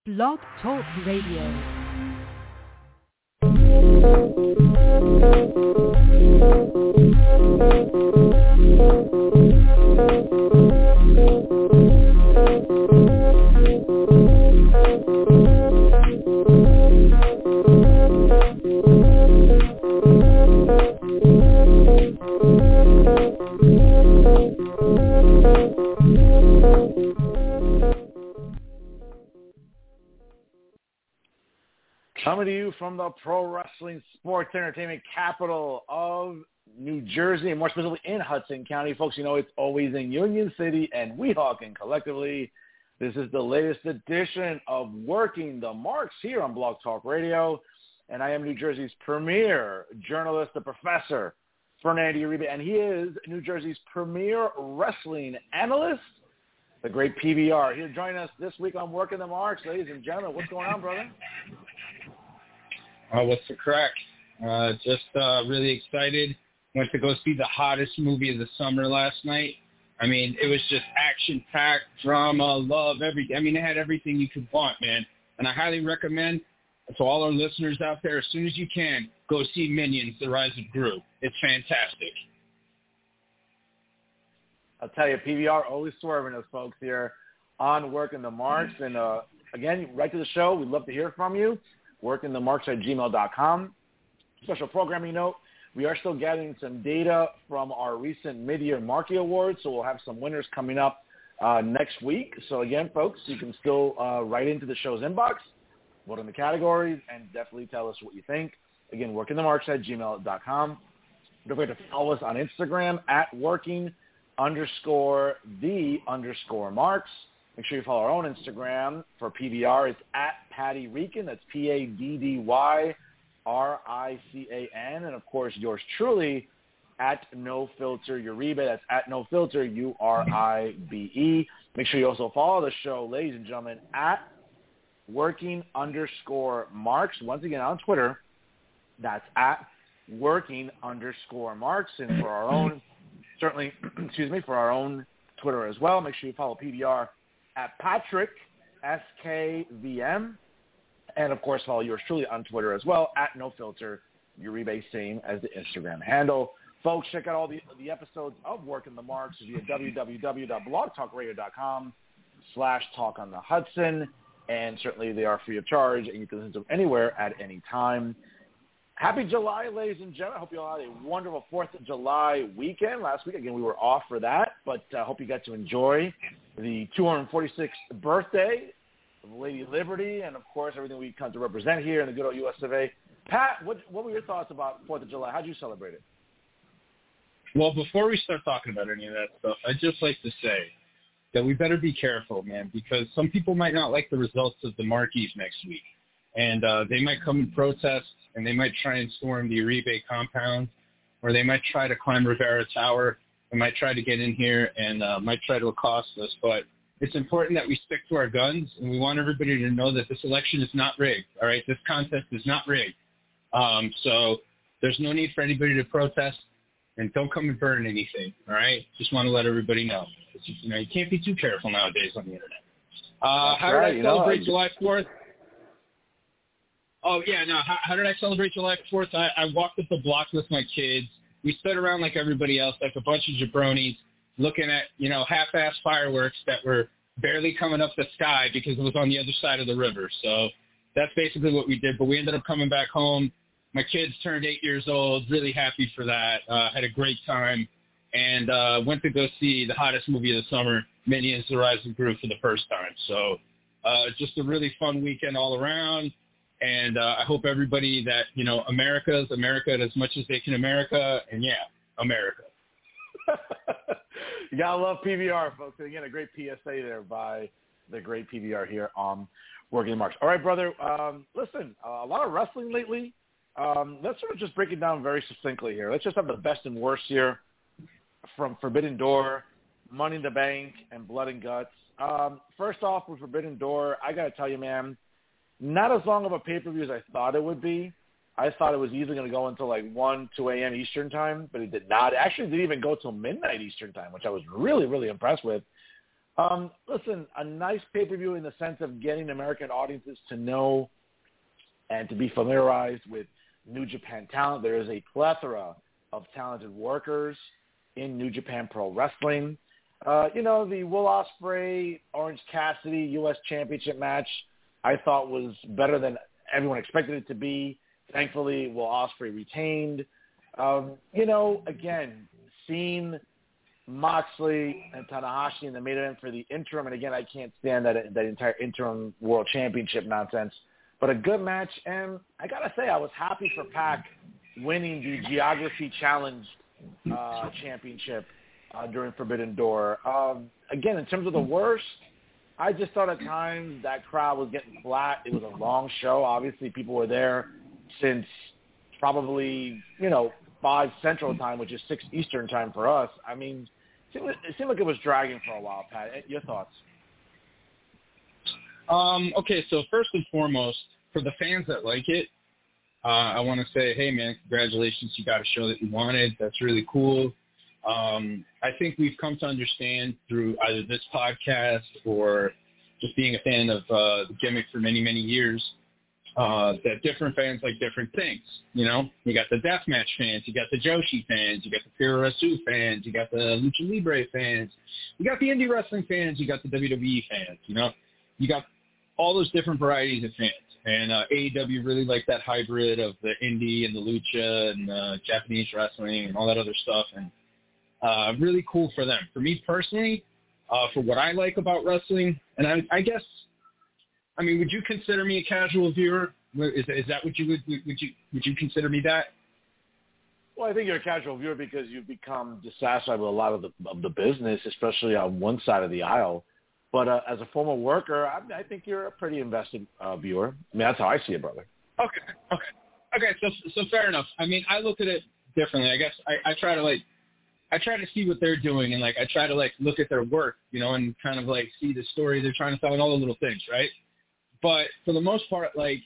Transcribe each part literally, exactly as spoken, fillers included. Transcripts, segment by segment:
Blog Talk Radio. Coming to you from the pro wrestling sports entertainment capital of New Jersey, and more specifically in Hudson County. Folks, you know it's always in Union City and Weehawken collectively. This is the latest edition of Working the Marks here on Blog Talk Radio, and I am New Jersey's premier journalist, the Professor, Fernando Uribe, and he is New Jersey's premier wrestling analyst, the great P V R. Here joining us this week on Working the Marks. Ladies and gentlemen, what's going on, brother? Uh, what's the crack? Uh, just uh, really excited. Went to go see the hottest movie of the summer last night. I mean, it was just action-packed, drama, love, everything. I mean, it had everything you could want, man. And I highly recommend to all our listeners out there, as soon as you can, go see Minions: The Rise of Gru. It's fantastic. I'll tell you, P V R always swerving us, folks, here on Working the Marks. And, uh, again, right to the show. We'd love to hear from you. working the marks at gmail dot com. Special programming note, we are still gathering some data from our recent mid-year Marquee Awards, so we'll have some winners coming up uh, next week. So, again, folks, you can still uh, write into the show's inbox, vote in the categories, and definitely tell us what you think. Again, working the marks at gmail dot com. Don't forget to follow us on Instagram at working underscore the underscore marks. Make sure you follow our own Instagram for P V R. It's at Paddy Rican. That's P A D D Y R I C A N. And, of course, yours truly at No Filter Uribe. That's at No Filter U R I B E. Make sure you also follow the show, ladies and gentlemen, at working underscore marks. Once again, on Twitter, that's at working underscore marks. And for our own, certainly, excuse me, for our own Twitter as well, make sure you follow P V R at Patrick, S K V M, and, of course, follow yours truly on Twitter as well, at No Filter Uribe, same as the Instagram handle. Folks, check out all the, the episodes of Working the Marks via w w w dot blog talk radio dot com slash talk on the Hudson, and certainly they are free of charge, and you can listen to them anywhere at any time. Happy July, ladies and gentlemen. I hope you all had a wonderful fourth of July weekend. Last week, again, we were off for that, but I uh, hope you got to enjoy the two hundred forty-sixth birthday of Lady Liberty and, of course, everything we come to represent here in the good old U S of A. Pat, what, what were your thoughts about fourth of July? How did you celebrate it? Well, before we start talking about any of that stuff, I'd just like to say that we better be careful, man, because some people might not like the results of the Marquees next week. And uh, they might come and protest, and they might try and storm the Uribe compound, or they might try to climb Rivera Tower. They might try to get in here and uh, might try to accost us. But it's important that we stick to our guns, and we want everybody to know that this election is not rigged, all right? This contest is not rigged. Um, so there's no need for anybody to protest, and don't come and burn anything, all right? Just want to let everybody know. You know, you can't be too careful nowadays on the Internet. Uh, how right, did I celebrate know, July fourth? Oh, yeah, no, how, how did I celebrate July fourth? I, I walked up the block with my kids. We stood around like everybody else, like a bunch of jabronis, looking at, you know, half-ass fireworks that were barely coming up the sky because it was on the other side of the river. So that's basically what we did. But we ended up coming back home. My kids turned eight years old, really happy for that. Uh, had a great time, and uh, went to go see the hottest movie of the summer, Minions: The Rise of Gru, for the first time. So uh, just a really fun weekend all around. And uh, I hope everybody that, you know, America's America as much as they can America. And, yeah, America. You got to love P V R, folks. And, again, a great P S A there by the great P V R here on Working the Marks. All right, brother, um, listen, uh, a lot of wrestling lately. Um, let's sort of just break it down very succinctly here. Let's just have the best and worst here from Forbidden Door, Money in the Bank, and Blood and Guts. Um, first off, with Forbidden Door, I got to tell you, man, not as long of a pay-per-view as I thought it would be. I thought it was easily going to go until like one, two a.m. Eastern time, but it did not. It actually didn't even go till midnight Eastern time, which I was really, really impressed with. Um, listen, a nice pay-per-view in the sense of getting American audiences to know and to be familiarized with New Japan talent. There is a plethora of talented workers in New Japan Pro Wrestling. Uh, you know, the Will Ospreay, Orange Cassidy U S Championship match I thought was better than everyone expected it to be. Thankfully, Will Ospreay retained. Um, you know, again, seeing Moxley and Tanahashi in the main event for the interim, and again, I can't stand that that entire interim world championship nonsense, but a good match, and I gotta say, I was happy for Pac winning the Geography Challenge uh, championship uh, during Forbidden Door. Um, again, in terms of the worst, I just thought at times that crowd was getting flat. It was a long show. Obviously, people were there since probably, you know, five Central Time, which is six Eastern Time for us. I mean, it seemed like it was dragging for a while, Pat. Your thoughts? Um, okay, so first and foremost, for the fans that like it, uh, I want to say, hey, man, congratulations. You got a show that you wanted. That's really cool. Um, I think we've come to understand through either this podcast or just being a fan of uh, the gimmick for many, many years, uh, that different fans like different things. You know, you got the deathmatch fans, you got the Joshi fans, you got the Puroresu fans, you got the Lucha Libre fans, you got the indie wrestling fans, you got the W W E fans, you know, you got all those different varieties of fans. And uh, A E W really liked that hybrid of the indie and the lucha and uh, Japanese wrestling and all that other stuff. And uh, really cool for them. For me personally, uh, for what I like about wrestling, and I, I guess, I mean, would you consider me a casual viewer? Is, is that what you would, would you would you consider me that? Well, I think you're a casual viewer because you've become dissatisfied with a lot of the of the business, especially on one side of the aisle. But uh, as a former worker, I, I think you're a pretty invested uh, viewer. I mean, that's how I see it, brother. Okay, okay, okay. So, so fair enough. I mean, I look at it differently. I guess I, I try to like, I try to see what they're doing, and like, I try to like look at their work, you know, and kind of like see the story they're trying to tell and all the little things, right? But for the most part, like,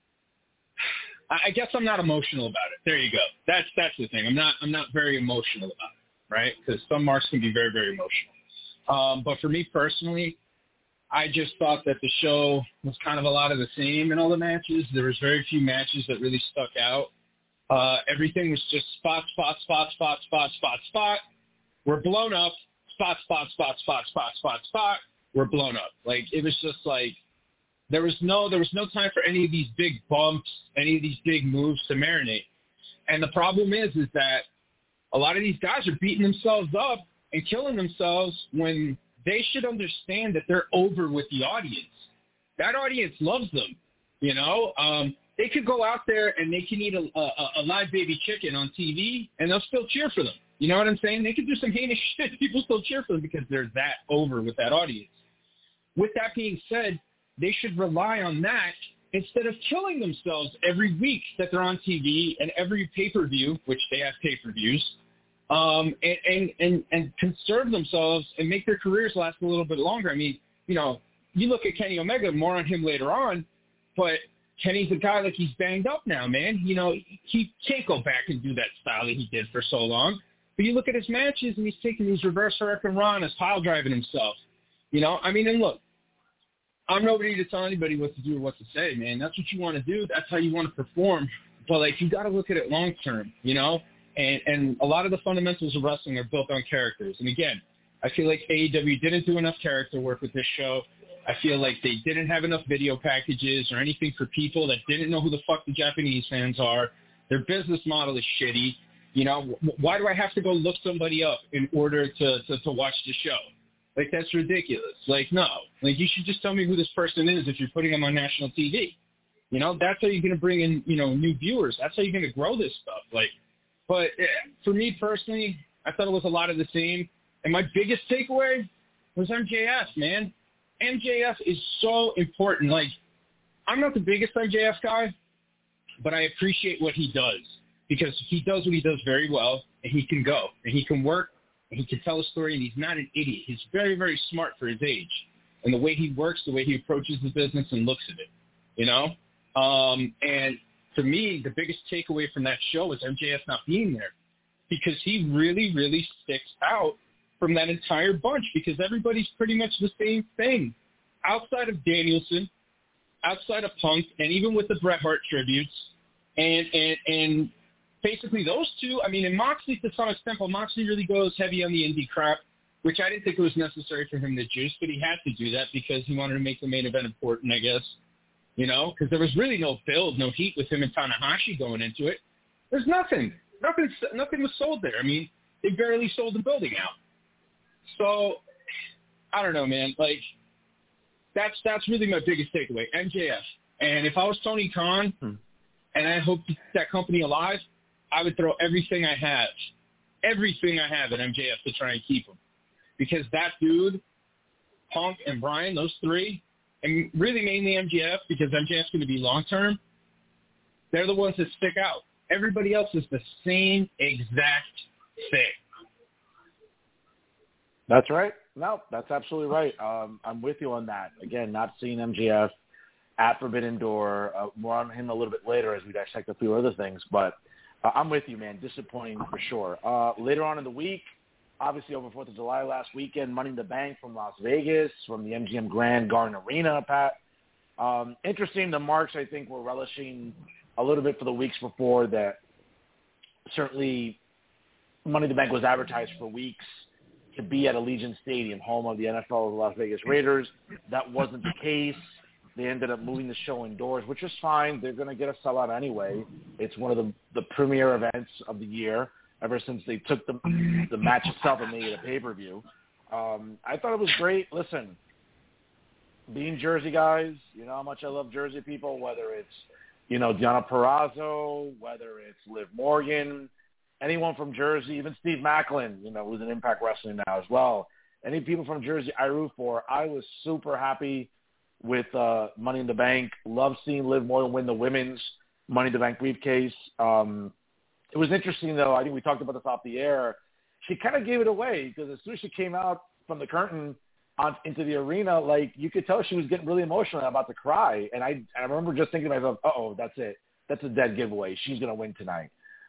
I guess I'm not emotional about it. There you go. That's that's the thing. I'm not I'm not very emotional about it, right? Because some marks can be very very emotional. Um, but for me personally, I just thought that the show was kind of a lot of the same in all the matches. There was very few matches that really stuck out. Uh, everything was just spot, spot, spot, spot, spot, spot, spot. We're blown up. Spot, spot, spot, spot, spot, spot, spot. We're blown up. Like, it was just like, there was no there was no time for any of these big bumps, any of these big moves to marinate. And the problem is, is that a lot of these guys are beating themselves up and killing themselves when they should understand that they're over with the audience. That audience loves them, you know. Um, they could go out there and they can eat a, a, a live baby chicken on T V, and they'll still cheer for them. You know what I'm saying? They could do some heinous shit. People still cheer for them because they're that over with that audience. With that being said, they should rely on that instead of killing themselves every week that they're on T V and every pay-per-view, which they have pay-per-views, um, and, and, and, and conserve themselves and make their careers last a little bit longer. I mean, you know, you look at Kenny Omega, more on him later on, but Kenny's a guy like he's banged up now, man. You know, he can't go back and do that style that he did for so long. But you look at his matches and he's taking these reverse hurricane ranas, pile driving himself. You know, I mean, and look, I'm nobody to tell anybody what to do or what to say, man. That's what you want to do. That's how you want to perform. But, like, you got to look at it long term, you know? And and a lot of the fundamentals of wrestling are built on characters. And, again, I feel like A E W didn't do enough character work with this show. I feel like they didn't have enough video packages or anything for people that didn't know who the fuck the Japanese fans are. Their business model is shitty. You know, why do I have to go look somebody up in order to, to, to watch the show? Like, that's ridiculous. Like, no. Like, you should just tell me who this person is if you're putting them on national T V. You know, that's how you're going to bring in, you know, new viewers. That's how you're going to grow this stuff. Like, but for me personally, I thought it was a lot of the same. And my biggest takeaway was M J F, man. M J F is so important. Like, I'm not the biggest M J F guy, but I appreciate what he does because he does what he does very well, and he can go, and he can work, and he can tell a story, and he's not an idiot. He's very, very smart for his age. And the way he works, the way he approaches the business and looks at it, you know? Um, and for me, the biggest takeaway from that show was M J F not being there because he really, really sticks out from that entire bunch because everybody's pretty much the same thing. Outside of Danielson, outside of Punk, and even with the Bret Hart tributes, and, and, and basically those two, I mean, and Moxley to some extent, but Moxley really goes heavy on the indie crap, which I didn't think it was necessary for him to juice, but he had to do that because he wanted to make the main event important, I guess. You know, because there was really no build, no heat with him and Tanahashi going into it. There's nothing. Nothing Nothing was sold there. I mean, they barely sold the building out. So, I don't know, man. Like, that's that's really my biggest takeaway, M J F. And if I was Tony Khan hmm. and I hoped to keep that company alive, I would throw everything I have, everything I have at M J F to try and keep him. Because that dude, Punk and Bryan, those three, and really mainly M J F, because M J F's going to be long-term, they're the ones that stick out. Everybody else is the same exact thing. That's right. No, that's absolutely right. Um, I'm with you on that. Again, not seeing M J F at Forbidden Door. Uh, more on him a little bit later as we dissect a few other things. But uh, I'm with you, man. Disappointing for sure. Uh, later on in the week, obviously over fourth of July last weekend, Money in the Bank from Las Vegas, from the M G M Grand Garden Arena, Pat. Um, interesting, the marks, I think, were relishing a little bit for the weeks before that. Certainly, Money in the Bank was advertised for weeks to be at Allegiant Stadium, home of the N F L Las Vegas Raiders. That wasn't the case. They ended up moving the show indoors, which is fine. They're going to get a sellout anyway. It's one of the, the premier events of the year ever since they took the, the match itself and made it a pay-per-view. Um, I thought it was great. Listen, being Jersey guys, you know how much I love Jersey people, whether it's, you know, Deonna Purrazzo, whether it's Liv Morgan, anyone from Jersey, even Steve Macklin, you know, who's in Impact Wrestling now as well. Any people from Jersey I root for. I was super happy with uh, Money in the Bank. Love seeing Liv Morgan win the women's Money in the Bank briefcase. Um, it was interesting, though. I think we talked about this off the air. She kind of gave it away because as soon as she came out from the curtain on, into the arena, like, you could tell she was getting really emotional and about to cry. And I, I remember just thinking to myself, uh-oh, that's it. That's a dead giveaway. She's going to win tonight.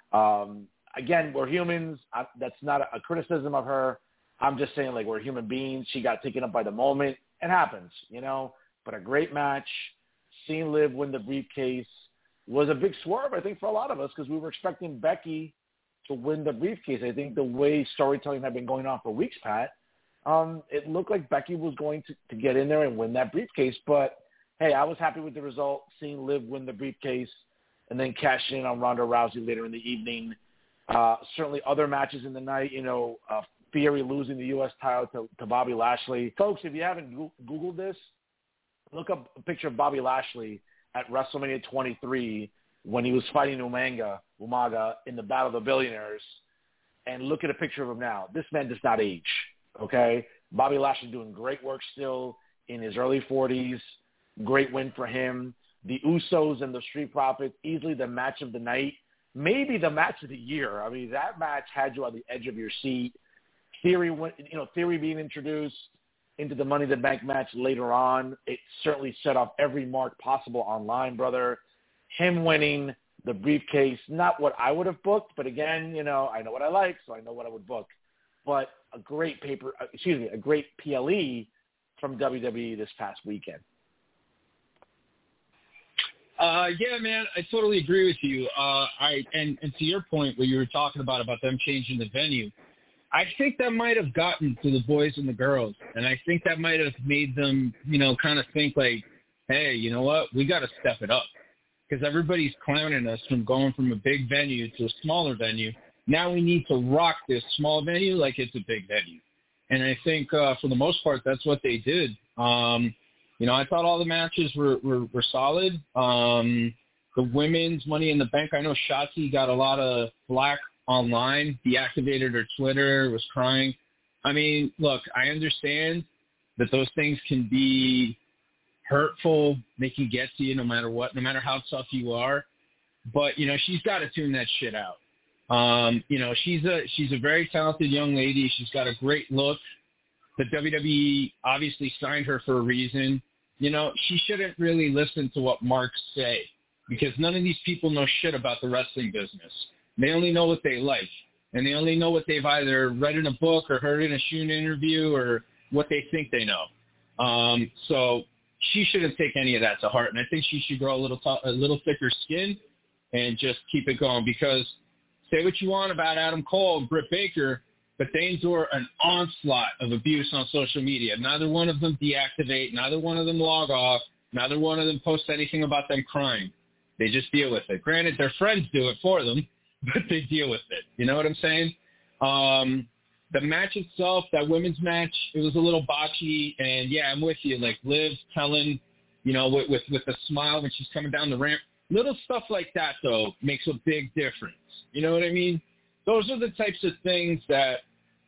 Um, again, we're humans. I, that's not a, a criticism of her. I'm just saying, like, we're human beings. She got taken up by the moment. It happens, you know. But a great match. Seeing Liv win the briefcase was a big swerve, I think, for a lot of us because we were expecting Becky to win the briefcase. I think the way storytelling had been going on for weeks, Pat, um, it looked like Becky was going to, to get in there and win that briefcase. But, hey, I was happy with the result, seeing Liv win the briefcase and then cash in on Ronda Rousey later in the evening. Uh, certainly other matches in the night, you know, uh, Theory losing the U S title to, to Bobby Lashley. Folks, if you haven't Googled this, look up a picture of Bobby Lashley at WrestleMania twenty-three when he was fighting Umaga, Umaga in the Battle of the Billionaires, and look at a picture of him now. This man does not age, okay? Bobby Lashley doing great work still in his early forties. Great win for him. The Usos and the Street Profits, easily the match of the night. Maybe the match of the year. I mean, that match had you on the edge of your seat. Theory, you know, Theory being introduced into the Money in the Bank match later on, it certainly set off every mark possible online, brother. Him winning the briefcase, not what I would have booked, but again, you know, I know what I like, so I know what I would book. But a great paper, excuse me, a great P L E from W W E this past weekend. Uh, yeah, man, I totally agree with you. Uh, I and, and to your point, what you were talking about about them changing the venue, I think that might have gotten to the boys and the girls, and I think that might have made them, you know, kind of think like, hey, you know what, we got to step it up because everybody's clowning us from going from a big venue to a smaller venue. Now we need to rock this small venue like it's a big venue, and I think uh, for the most part that's what they did. Um, you know, I thought all the matches were were, were solid. Um, the women's Money in the Bank, I know Shotzi got a lot of flack online, deactivated her Twitter, was crying. I mean, look, I understand that those things can be hurtful. They can get to you no matter what, no matter how tough you are. But, you know, she's got to tune that shit out. Um, you know, she's a she's a very talented young lady. She's got a great look. The W W E obviously signed her for a reason. You know, she shouldn't really listen to what marks say because none of these people know shit about the wrestling business. They only know what they like. and they only know what they've either read in a book or heard in a Shun interview or what they think they know. Um, so she shouldn't take any of that to heart, and I think she should grow a little t- a little thicker skin and just keep it going. Because say what you want about Adam Cole and Britt Baker, but they endure an onslaught of abuse on social media. Neither one of them deactivate. Neither one of them log off. Neither one of them posts anything about them crying. They just deal with it. Granted, their friends do it for them, but they deal with it. You know what I'm saying? Um, the match itself, that women's match, it was a little botchy. And, yeah, I'm with you. Like, Liv telling, you know, with, with, with a smile when she's coming down the ramp. Little stuff like that, though, makes a big difference. You know what I mean? Those are the types of things that,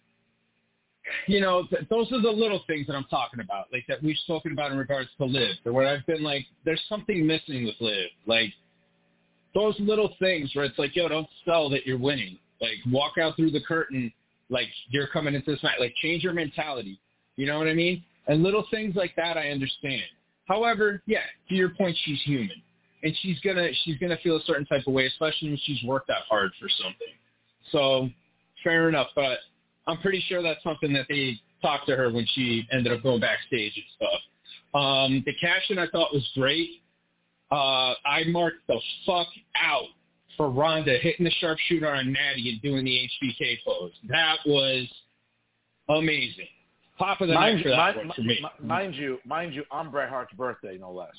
you know, th- those are the little things that I'm talking about, like that we've spoken about in regards to Liv, where I've been like, there's something missing with Liv. Like, those little things where it's like, yo, don't sell that you're winning. Like, walk out through the curtain like you're coming into this match. Like, change your mentality. You know what I mean? And little things like that I understand. However, yeah, to your point, she's human. And she's gonna she's gonna feel a certain type of way, especially when she's worked that hard for something. So, fair enough. But I'm pretty sure that's something that they talked to her when she ended up going backstage and stuff. Um, the cash-in I thought was great. Uh, I marked the fuck out for Ronda hitting the sharpshooter on Natty and doing the H B K pose. That was amazing. Top of the mind night for you, that mind, one for me. Mind you, mind you, on Bret Hart's birthday, no less.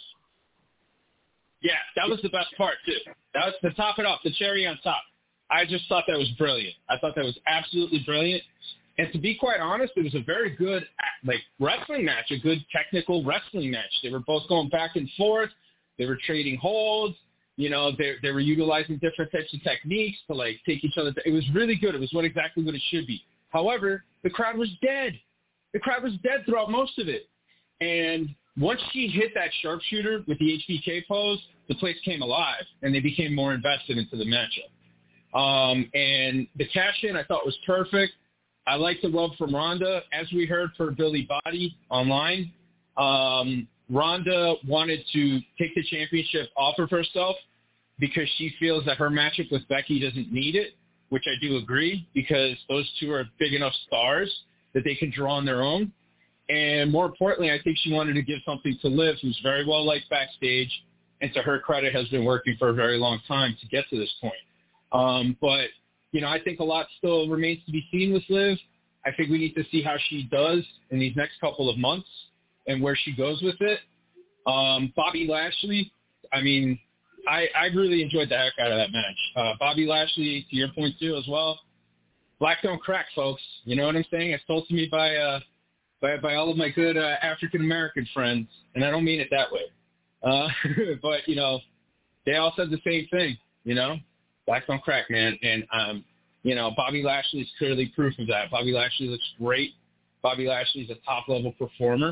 Yeah, that was the best part, too. That was to top it off, the cherry on top. I just thought that was brilliant. I thought that was absolutely brilliant. And to be quite honest, it was a very good like wrestling match, a good technical wrestling match. They were both going back and forth. They were trading holds. You know, they they were utilizing different types of techniques to, like, take each other. It was really good. It was what exactly what it should be. However, the crowd was dead. The crowd was dead throughout most of it. And once she hit that sharpshooter with the H B K pose, the place came alive, and they became more invested into the matchup. Um, and the cash-in I thought was perfect. I like the rub from Ronda. As we heard for Billy Body online, um, Ronda wanted to take the championship off of herself because she feels that her matchup with Becky doesn't need it, which I do agree, because those two are big enough stars that they can draw on their own. And more importantly, I think she wanted to give something to Liv, who's very well liked backstage, and to her credit has been working for a very long time to get to this point. Um, but, you know, I think a lot still remains to be seen with Liv. I think we need to see how she does in these next couple of months and where she goes with it. Um, Bobby Lashley, I mean, I, I really enjoyed the heck out of that match. Uh, Bobby Lashley, to your point too as well, black don't crack, folks. You know what I'm saying? It's told to me by uh, by, by all of my good uh, African-American friends, and I don't mean it that way. Uh, but, you know, they all said the same thing, you know? Black don't crack, man. And, um, you know, Bobby Lashley is clearly proof of that. Bobby Lashley looks great. Bobby Lashley is a top-level performer.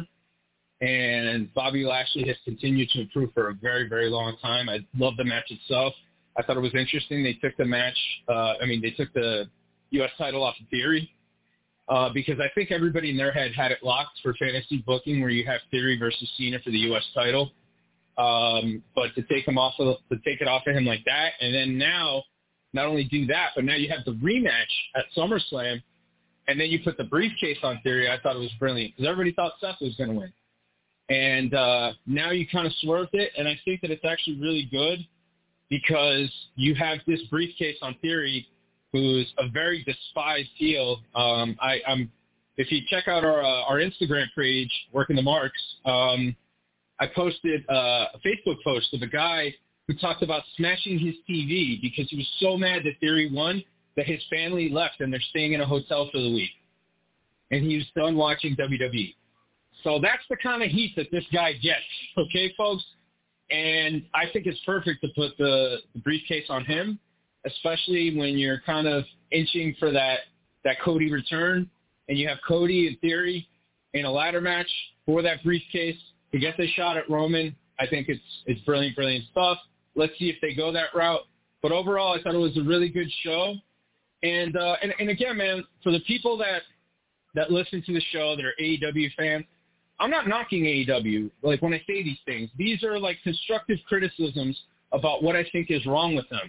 And Bobby Lashley has continued to improve for a very, very long time. I love the match itself. I thought it was interesting. They took the match, uh, I mean, they took the U S title off of Theory uh, because I think everybody in their head had it locked for fantasy booking where you have Theory versus Cena for the U S title. Um, but to take him off of, to take it off of him like that, and then now not only do that, but now you have the rematch at SummerSlam, and then you put the briefcase on Theory. I thought it was brilliant because everybody thought Seth was going to win. And uh, now you kind of swerved it, and I think that it's actually really good because you have this briefcase on Theory, who's a very despised heel. Um, I, I'm, if you check out our uh, our Instagram page, Working the Marks, um, I posted uh, a Facebook post of a guy who talked about smashing his T V because he was so mad that Theory won that his family left and they're staying in a hotel for the week, and he was done watching W W E. So that's the kind of heat that this guy gets, okay, folks? And I think it's perfect to put the, the briefcase on him, especially when you're kind of inching for that, that Cody return, and you have Cody and Theory in a ladder match for that briefcase to get the shot at Roman. I think it's it's brilliant, brilliant stuff. Let's see if they go that route. But overall, I thought it was a really good show. And, uh, and, and again, man, for the people that, that listen to the show that are A E W fans, I'm not knocking A E W, like, when I say these things. These are, like, constructive criticisms about what I think is wrong with them,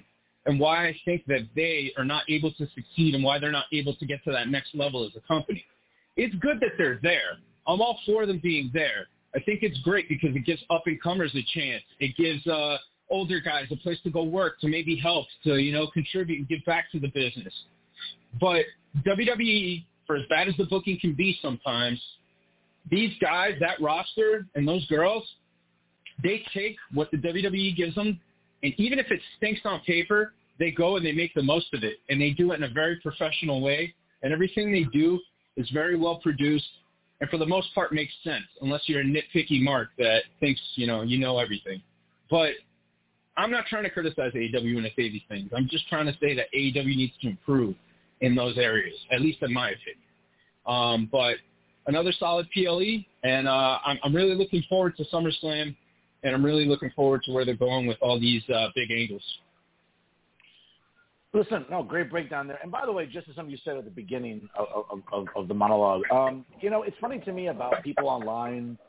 and why I think that they are not able to succeed and why they're not able to get to that next level as a company. It's good that they're there. I'm all for them being there. I think it's great because it gives up-and-comers a chance. It gives uh, older guys a place to go work, to maybe help, to, you know, contribute and give back to the business. But W W E, for as bad as the booking can be sometimes, these guys, that roster and those girls, they take what the W W E gives them, and even if it stinks on paper, they go and they make the most of it, and they do it in a very professional way, and everything they do is very well produced, and for the most part makes sense, unless you're a nitpicky mark that thinks, you know, you know everything. But I'm not trying to criticize A E W when I say these things. I'm just trying to say that A E W needs to improve in those areas, at least in my opinion. Um, but another solid P L E, and uh, I'm, I'm really looking forward to SummerSlam, and I'm really looking forward to where they're going with all these uh, big angles. Listen, no, great breakdown there. And by the way, just as something you said at the beginning of, of, of, of the monologue, um, you know, it's funny to me about people online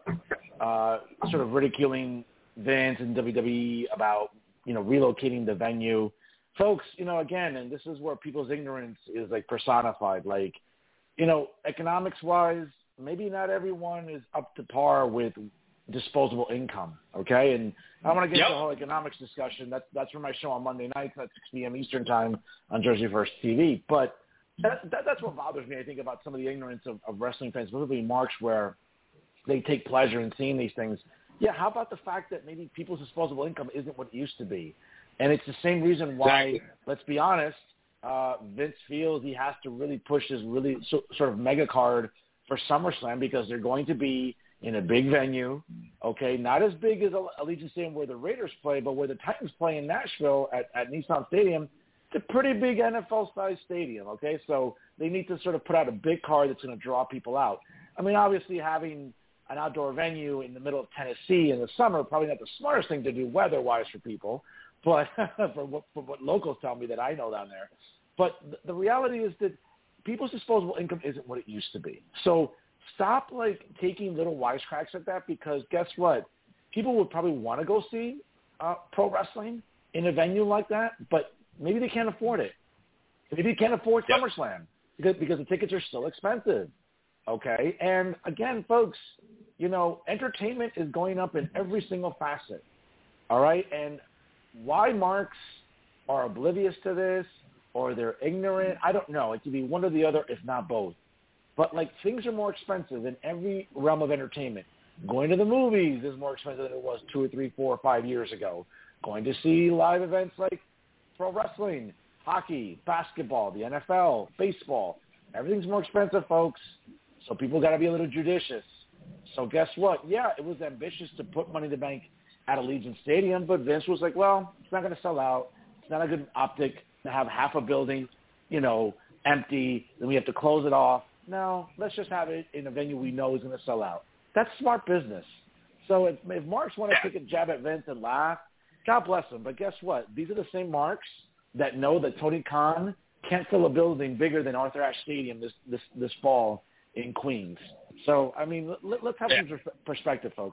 uh, sort of ridiculing Vince and W W E about, you know, relocating the venue. Folks, you know, again, and this is where people's ignorance is, like, personified. Like, you know, economics-wise, maybe not everyone is up to par with disposable income, okay? And I want to get yep. into the whole economics discussion. That's that's for my show on Monday nights at six p.m. Eastern time on Jersey First T V. But that, that, that's what bothers me, I think, about some of the ignorance of, of wrestling fans, specifically Marks, where they take pleasure in seeing these things. Yeah, how about the fact that maybe people's disposable income isn't what it used to be? And it's the same reason why, exactly. let's be honest, uh, Vince feels he has to really push his really so, sort of mega card for SummerSlam, because they're going to be in a big venue, okay, not as big as Allegiant Stadium where the Raiders play, but where the Titans play in Nashville at, at Nissan Stadium. It's a pretty big N F L-sized stadium, okay? So they need to sort of put out a big card that's going to draw people out. I mean, obviously having an outdoor venue in the middle of Tennessee in the summer, probably not the smartest thing to do weather-wise for people, but for what, for what locals tell me that I know down there. But the reality is that people's disposable income isn't what it used to be. So stop, like, taking little wisecracks like that, because guess what? People would probably want to go see uh, pro wrestling in a venue like that, but maybe they can't afford it. Maybe they can't afford yep. SummerSlam because, because the tickets are still expensive, okay? And, again, folks, you know, entertainment is going up in every single facet, all right? And why marks are oblivious to this or they're ignorant, I don't know. It could be one or the other, if not both. But, like, things are more expensive in every realm of entertainment. Going to the movies is more expensive than it was two or three, four or five years ago. Going to see live events like pro wrestling, hockey, basketball, the N F L, baseball. Everything's more expensive, folks. So people got to be a little judicious. So guess what? Yeah, it was ambitious to put Money in the Bank at Allegiant Stadium, but Vince was like, well, it's not going to sell out. It's not a good optic to have half a building, you know, empty. Then we have to close it off. No, let's just have it in a venue we know is going to sell out. That's smart business. So if, if Marks want to take a jab at Vince and laugh, God bless them. But guess what? These are the same Marks that know that Tony Khan can't fill a building bigger than Arthur Ashe Stadium this this, this fall in Queens. So, I mean, let, let's have yeah. some perspective, folks.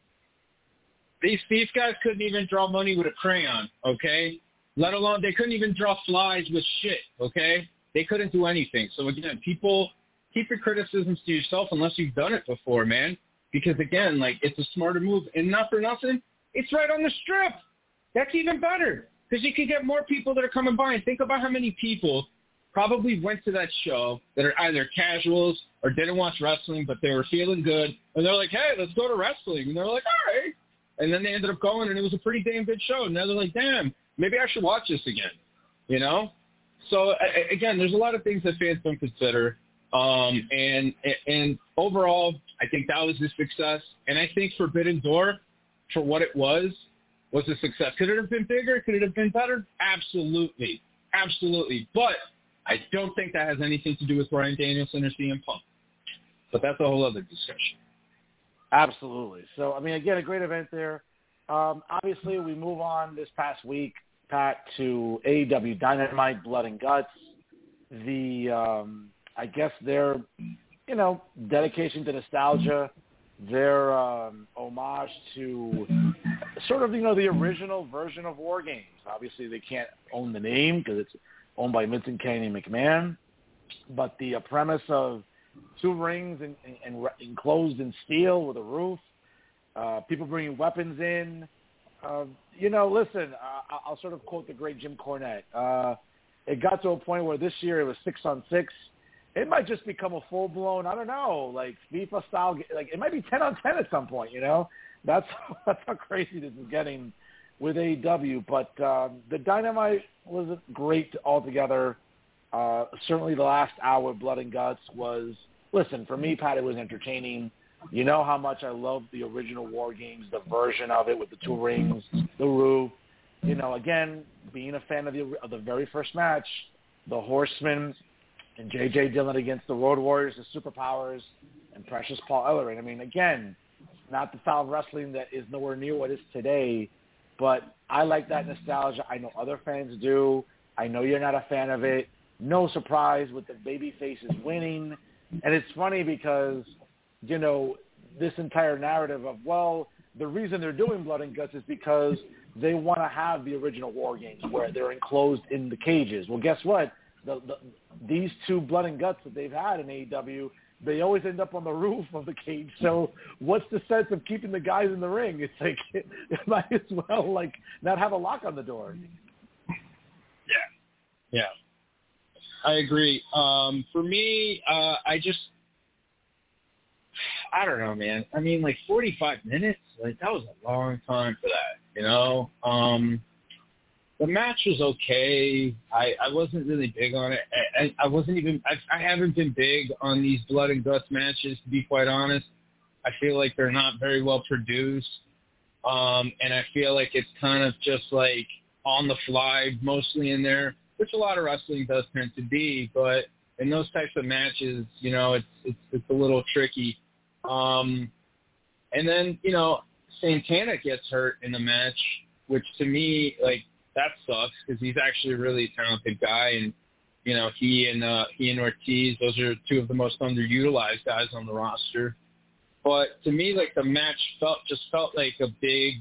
These, these guys couldn't even draw money with a crayon, okay? Let alone they couldn't even draw flies with shit, okay? They couldn't do anything. So, again, people – keep your criticisms to yourself unless you've done it before, man. Because, again, like, it's a smarter move. And not for nothing, it's right on the Strip. That's even better because you can get more people that are coming by. And think about how many people probably went to that show that are either casuals or didn't watch wrestling, but they were feeling good. And they're like, hey, let's go to wrestling. And they're like, all right. And then they ended up going, and it was a pretty damn good show. And now they're like, damn, maybe I should watch this again, you know? So, again, there's a lot of things that fans don't consider. Um, and and overall, I think that was a success. And I think Forbidden Door, for what it was, was a success. Could it have been bigger? Could it have been better? Absolutely. Absolutely. But I don't think that has anything to do with Bryan Danielson or C M Punk. But that's a whole other discussion. Absolutely. So, I mean, again, a great event there. Um, obviously, we move on this past week, Pat, to A E W Dynamite, Blood and Guts. The... Um, I guess their, you know, dedication to nostalgia, their um, homage to sort of, you know, the original version of War Games. Obviously, they can't own the name because it's owned by Vincent Kennedy McMahon. But the uh, premise of two rings and, and, and enclosed in steel with a roof, uh, people bringing weapons in. Uh, you know, listen, uh, I'll sort of quote the great Jim Cornette. Uh, it got to a point where this year it was six on six. It might just become a full-blown, I don't know, like FIFA style. Like it might be ten on ten at some point, you know? That's, that's how crazy this is getting with A E W. But um, the Dynamite was great altogether. Uh, certainly the last hour, Blood and Guts, was, listen, for me, Pat, it was entertaining. You know how much I love the original War Games, the version of it with the two rings, the roof. You know, again, being a fan of the of the very first match, the Horsemen and J J Dillon against the Road Warriors, the Superpowers, and Precious Paul Ellering. I mean, again, not the style of wrestling that is nowhere near what is today, but I like that nostalgia. I know other fans do. I know you're not a fan of it. No surprise with the baby faces winning. And it's funny because, you know, this entire narrative of, well, the reason they're doing Blood and Guts is because they want to have the original War Games where they're enclosed in the cages. Well, guess what? The, the, these two Blood and Guts that they've had in A E W, they always end up on the roof of the cage. So what's the sense of keeping the guys in the ring? It's like it, it might as well like not have a lock on the door. Yeah, yeah, I agree. Um, for me, uh, I just I don't know, man. I mean, like forty-five minutes, like that was a long time for that, you know. Um, the match was okay. I, I wasn't really big on it. I, I, I wasn't even. I, I haven't been big on these Blood and Guts matches, to be quite honest. I feel like they're not very well produced, um, and I feel like it's kind of just like on the fly, mostly in there, which a lot of wrestling does tend to be. But in those types of matches, you know, it's it's, it's a little tricky. Um, and then, you know, Santana gets hurt in the match, which to me, like, that sucks because he's actually a really talented guy. And, you know, he and uh, he and Ortiz, those are two of the most underutilized guys on the roster. But to me, like, the match felt just felt like a big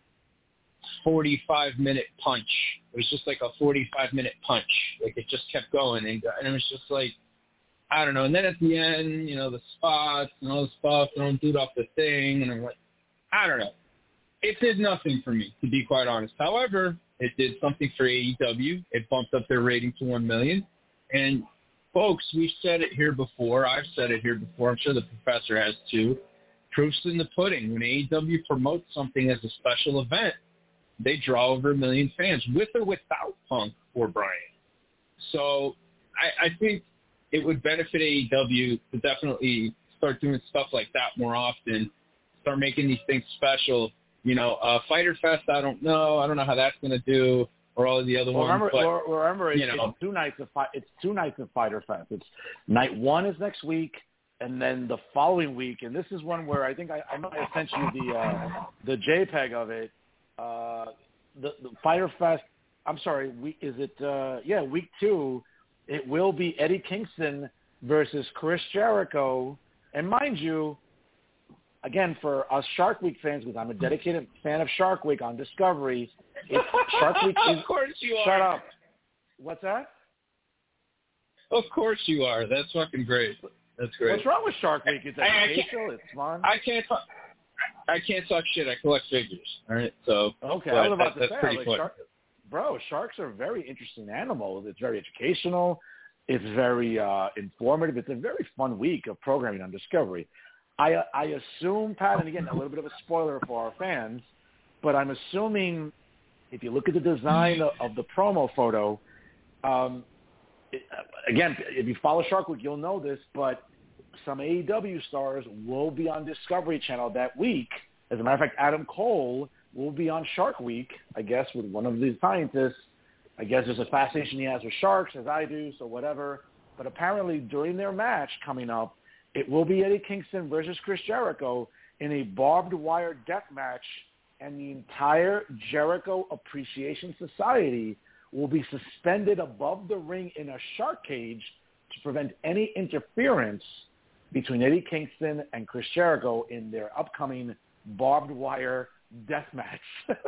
forty-five minute punch. It was just like a forty-five minute punch. Like, it just kept going. And, and it was just like, I don't know. And then at the end, you know, the spots and all the stuff, don't do it off the thing. And I'm like, I don't know. It did nothing for me, to be quite honest. However, it did something for A E W. It bumped up their rating to one million. And, folks, we've said it here before. I've said it here before. I'm sure the professor has too. Proof's in the pudding. When A E W promotes something as a special event, they draw over a million fans, with or without Punk or Bryan. So I, I think it would benefit A E W to definitely start doing stuff like that more often, start making these things special. You know, uh, Fyter Fest, I don't know. I don't know how that's going to do, or all of the other well, ones. Remember, but, well, remember it's, you know. it's two nights of fi- it's two nights of Fyter Fest. It's night one is next week, and then the following week. And this is one where I think I, I might have sent you the uh, the JPEG of it. Uh, the, the Fyter Fest. I'm sorry. We, is it? Uh, yeah, week two. It will be Eddie Kingston versus Chris Jericho. And mind you, again, for us Shark Week fans, because I'm a dedicated fan of Shark Week on Discovery, it's, Shark Week is... Of course you are. Shut up. What's that? Of course you are. That's fucking great. That's great. What's wrong with Shark Week? It's educational. It's fun. I can't talk. I can't talk shit. I collect figures. All right, so okay. I was about that, to that's say, pretty like, fun. shark, bro, sharks are very interesting animals. It's very educational. It's very uh, informative. It's a very fun week of programming on Discovery. I I assume, Pat, and again, a little bit of a spoiler for our fans, but I'm assuming if you look at the design of, of the promo photo, um, it, again, if you follow Shark Week, you'll know this, but some A E W stars will be on Discovery Channel that week. As a matter of fact, Adam Cole will be on Shark Week, I guess, with one of the scientists. I guess there's a fascination he has with sharks, as I do, so whatever. But apparently during their match coming up, it will be Eddie Kingston versus Chris Jericho in a barbed wire death match, and the entire Jericho Appreciation Society will be suspended above the ring in a shark cage to prevent any interference between Eddie Kingston and Chris Jericho in their upcoming barbed wire death match.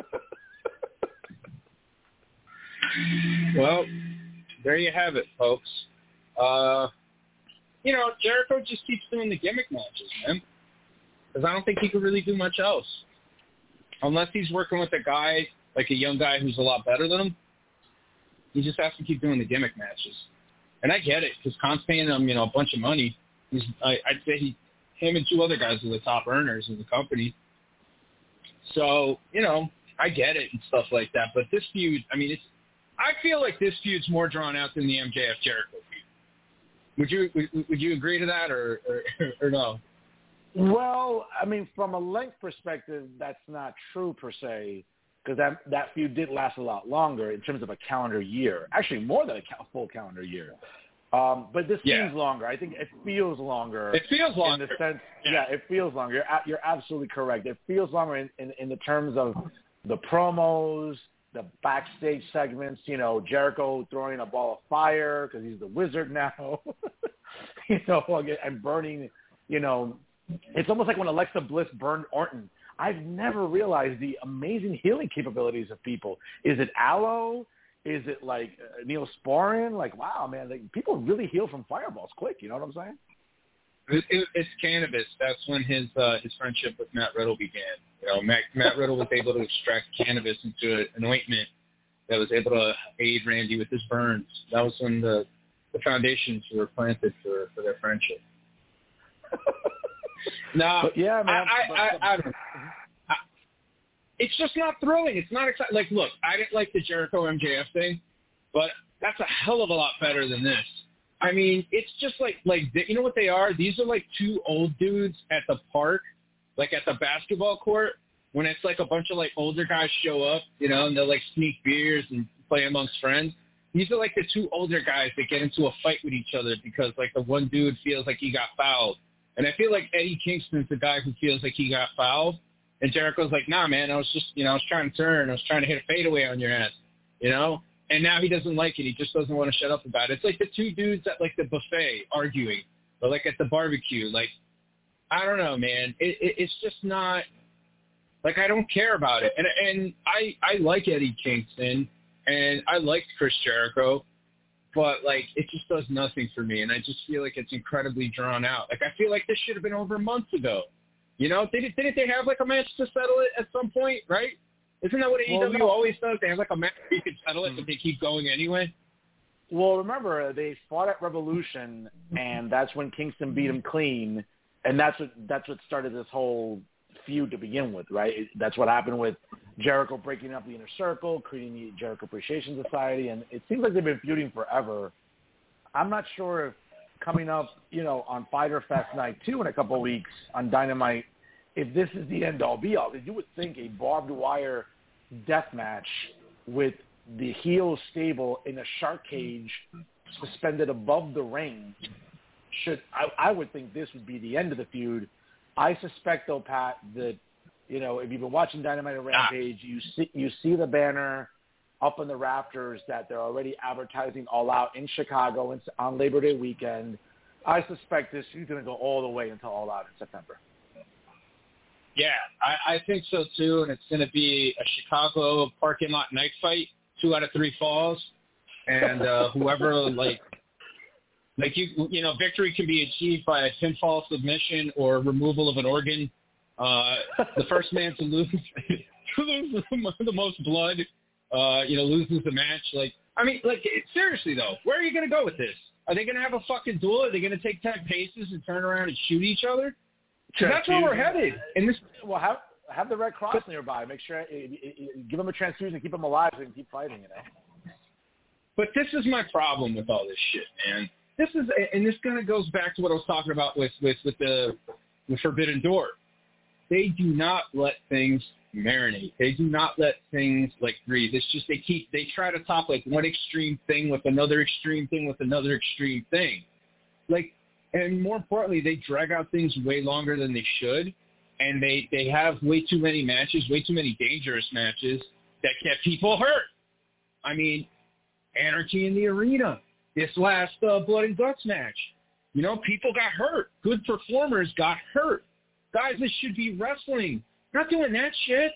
Well, there you have it, folks. Uh, you know, Jericho just keeps doing the gimmick matches, man. Because I don't think he could really do much else. Unless he's working with a guy, like a young guy who's a lot better than him, he just has to keep doing the gimmick matches. And I get it, because Khan's paying him, you know, a bunch of money. He's, I, I'd say he, him and two other guys are the top earners in the company. So, you know, I get it and stuff like that. But this feud, I mean, it's, I feel like this feud's more drawn out than the M J F Jericho feud. Would you would, would you agree to that or, or or no? Well, I mean, from a length perspective, that's not true per se, because that that feud did last a lot longer in terms of a calendar year. Actually, more than a cal- full calendar year. Um, but this yeah. seems longer. I think it feels longer. It feels longer. In the sense, yeah. yeah, it feels longer. You're, you're absolutely correct. It feels longer in, in, in the terms of the promos, the backstage segments, you know, Jericho throwing a ball of fire because he's the wizard now, you know, and burning, you know, it's almost like when Alexa Bliss burned Orton. I've never realized the amazing healing capabilities of people. Is it aloe? Is it like uh, Neosporin? Like, wow, man, like, people really heal from fireballs quick. You know what I'm saying? It, it, it's cannabis. That's when his uh, his friendship with Matt Riddle began. You know, Matt, Matt Riddle was able to extract cannabis into a, an ointment that was able to aid Randy with his burns. That was when the the foundations were planted for, for their friendship. No, but yeah, man. I, but, I, but, I, I don't. I, it's just not thrilling. It's not exciting. Like, look, I didn't like the Jericho M J F thing, but that's a hell of a lot better than this. I mean, it's just like, like you know what they are? These are like two old dudes at the park, like at the basketball court, when it's like a bunch of like older guys show up, you know, and they'll like sneak beers and play amongst friends. These are like the two older guys that get into a fight with each other because like the one dude feels like he got fouled. And I feel like Eddie Kingston's the guy who feels like he got fouled. And Jericho's like, nah, man, I was just, you know, I was trying to turn. I was trying to hit a fadeaway on your ass, you know? And now he doesn't like it. He just doesn't want to shut up about it. It's like the two dudes at, like, the buffet arguing, or, like, at the barbecue. Like, I don't know, man. It, it, it's just not – like, I don't care about it. And and I, I like Eddie Kingston, and I liked Chris Jericho, but, like, it just does nothing for me. And I just feel like it's incredibly drawn out. Like, I feel like this should have been over months ago. You know, didn't, didn't they have, like, a match to settle it at some point, right? Isn't that what A E W well, no. always does? They have like a match where you can settle it, mm-hmm. but they keep going anyway? Well, remember, they fought at Revolution, and that's when Kingston beat him clean, and that's what that's what started this whole feud to begin with, right? That's what happened with Jericho breaking up the Inner Circle, creating the Jericho Appreciation Society, and it seems like they've been feuding forever. I'm not sure if coming up, you know, on Fyter Fest Night two in a couple of weeks on Dynamite, if this is the end-all, be-all. You would think a barbed wire death match with the heel stable in a shark cage suspended above the ring should I, I would think this would be the end of the feud. I suspect though, Pat, that you know if you've been watching Dynamite and Rampage, you see you see the banner up in the rafters that they're already advertising All Out in Chicago on Labor Day weekend. I suspect this is going to go all the way until All Out in September. Yeah, I, I think so too, and it's going to be a Chicago parking lot knife fight, two out of three falls, and uh, whoever like, like you, you know, victory can be achieved by a pinfall submission or removal of an organ. Uh, the first man to lose, to lose the most blood, uh, you know, loses the match. Like, I mean, like seriously though, where are you going to go with this? Are they going to have a fucking duel? Are they going to take ten paces and turn around and shoot each other? That's where we're headed. And this, well, have have the Red Cross nearby. Make sure, give them a transfusion, keep them alive, so they can keep fighting. You know. But this is my problem with all this shit, man. This is, and this kind of goes back to what I was talking about with with with the, the Forbidden Door. They do not let things marinate. They do not let things like breathe. It's just they keep they try to top like one extreme thing with another extreme thing with another extreme thing, like. And more importantly, they drag out things way longer than they should, and they, they have way too many matches, way too many dangerous matches that get people hurt. I mean, Anarchy in the Arena, this last uh, Blood and Guts match, you know, people got hurt. Good performers got hurt. Guys that should be wrestling, not doing that shit.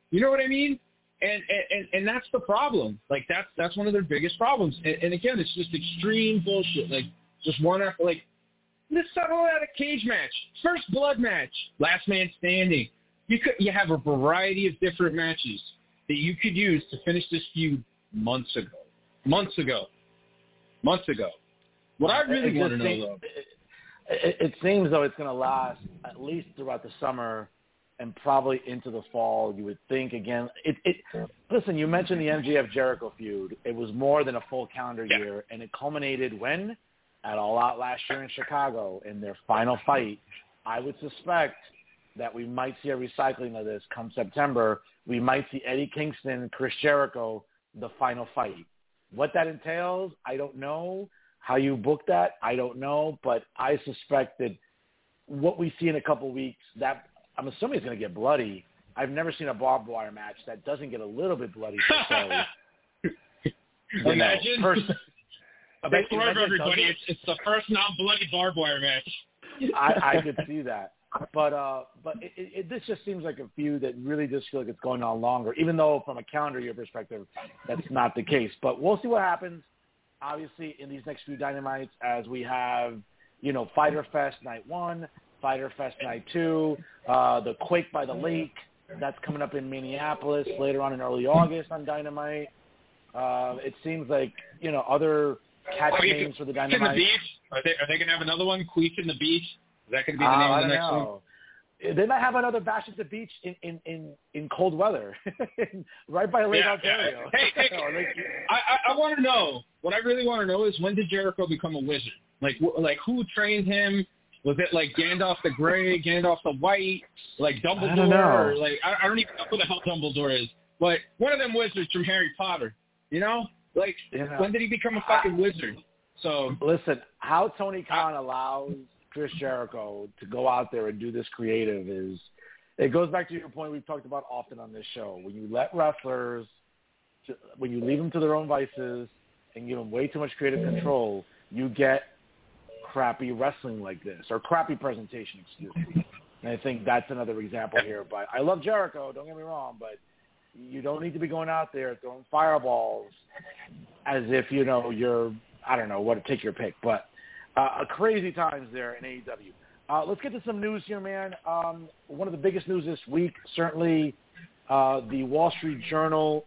You know what I mean? And and and that's the problem. Like that's that's one of their biggest problems. And, and again, it's just extreme bullshit. Like just one after like let's settle at a cage match, first blood match, last man standing. You could you have a variety of different matches that you could use to finish this feud months ago, months ago, months ago. What I really want to know, seems, though, it, it seems though it's going to last at least throughout the summer. And probably into the fall, you would think again. It, it listen. You mentioned the M J F Jericho feud. It was more than a full calendar yeah. year, and it culminated when at All Out last year in Chicago in their final fight. I would suspect that we might see a recycling of this come September. We might see Eddie Kingston, Chris Jericho, the final fight. What that entails, I don't know. How you book that, I don't know. But I suspect that what we see in a couple weeks, that. I'm assuming it's going to get bloody. I've never seen a barbed wire match that doesn't get a little bit bloody. So, imagine. Know, first, they swerve everybody. It's, it's the first non-bloody barbed wire match. I, I could see that. But uh, but it, it, this just seems like a feud that really does feel like it's going on longer, even though from a calendar year perspective, that's not the case. But we'll see what happens, obviously, in these next few Dynamites as we have, you know, Fyter Fest Night one, Fyter Fest Night two, uh, the Quake by the Lake, that's coming up in Minneapolis later on in early August on Dynamite. Uh, it seems like, you know, other catch oh, names for the Dynamite. In the Beach? Are they, are they going to have another one, Queef in the Beach? Is that going to be the uh, name of the next know. one? They might have another Bash at the Beach in, in, in, in cold weather, right by Lake yeah, Ontario. Yeah. Hey, hey, like, I, I, I want to know, what I really want to know is when did Jericho become a wizard? Like, wh- like who trained him? Was it like Gandalf the Grey, Gandalf the White, like Dumbledore? I don't know. Or like I, I don't even know who the hell Dumbledore is, but one of them wizards from Harry Potter. You know, like you know, when did he become a fucking I, wizard? So listen, how Tony Khan allows Chris Jericho to go out there and do this creative is it goes back to your point we've talked about often on this show. When you let wrestlers, when you leave them to their own vices and give them way too much creative control, you get crappy wrestling like this, or crappy presentation, excuse me. And I think that's another example here. But I love Jericho, don't get me wrong, but you don't need to be going out there throwing fireballs as if, you know, you're, I don't know, what to take your pick. But uh, crazy times there in A E W. Uh, let's get to some news here, man. Um, one of the biggest news this week, certainly uh, the Wall Street Journal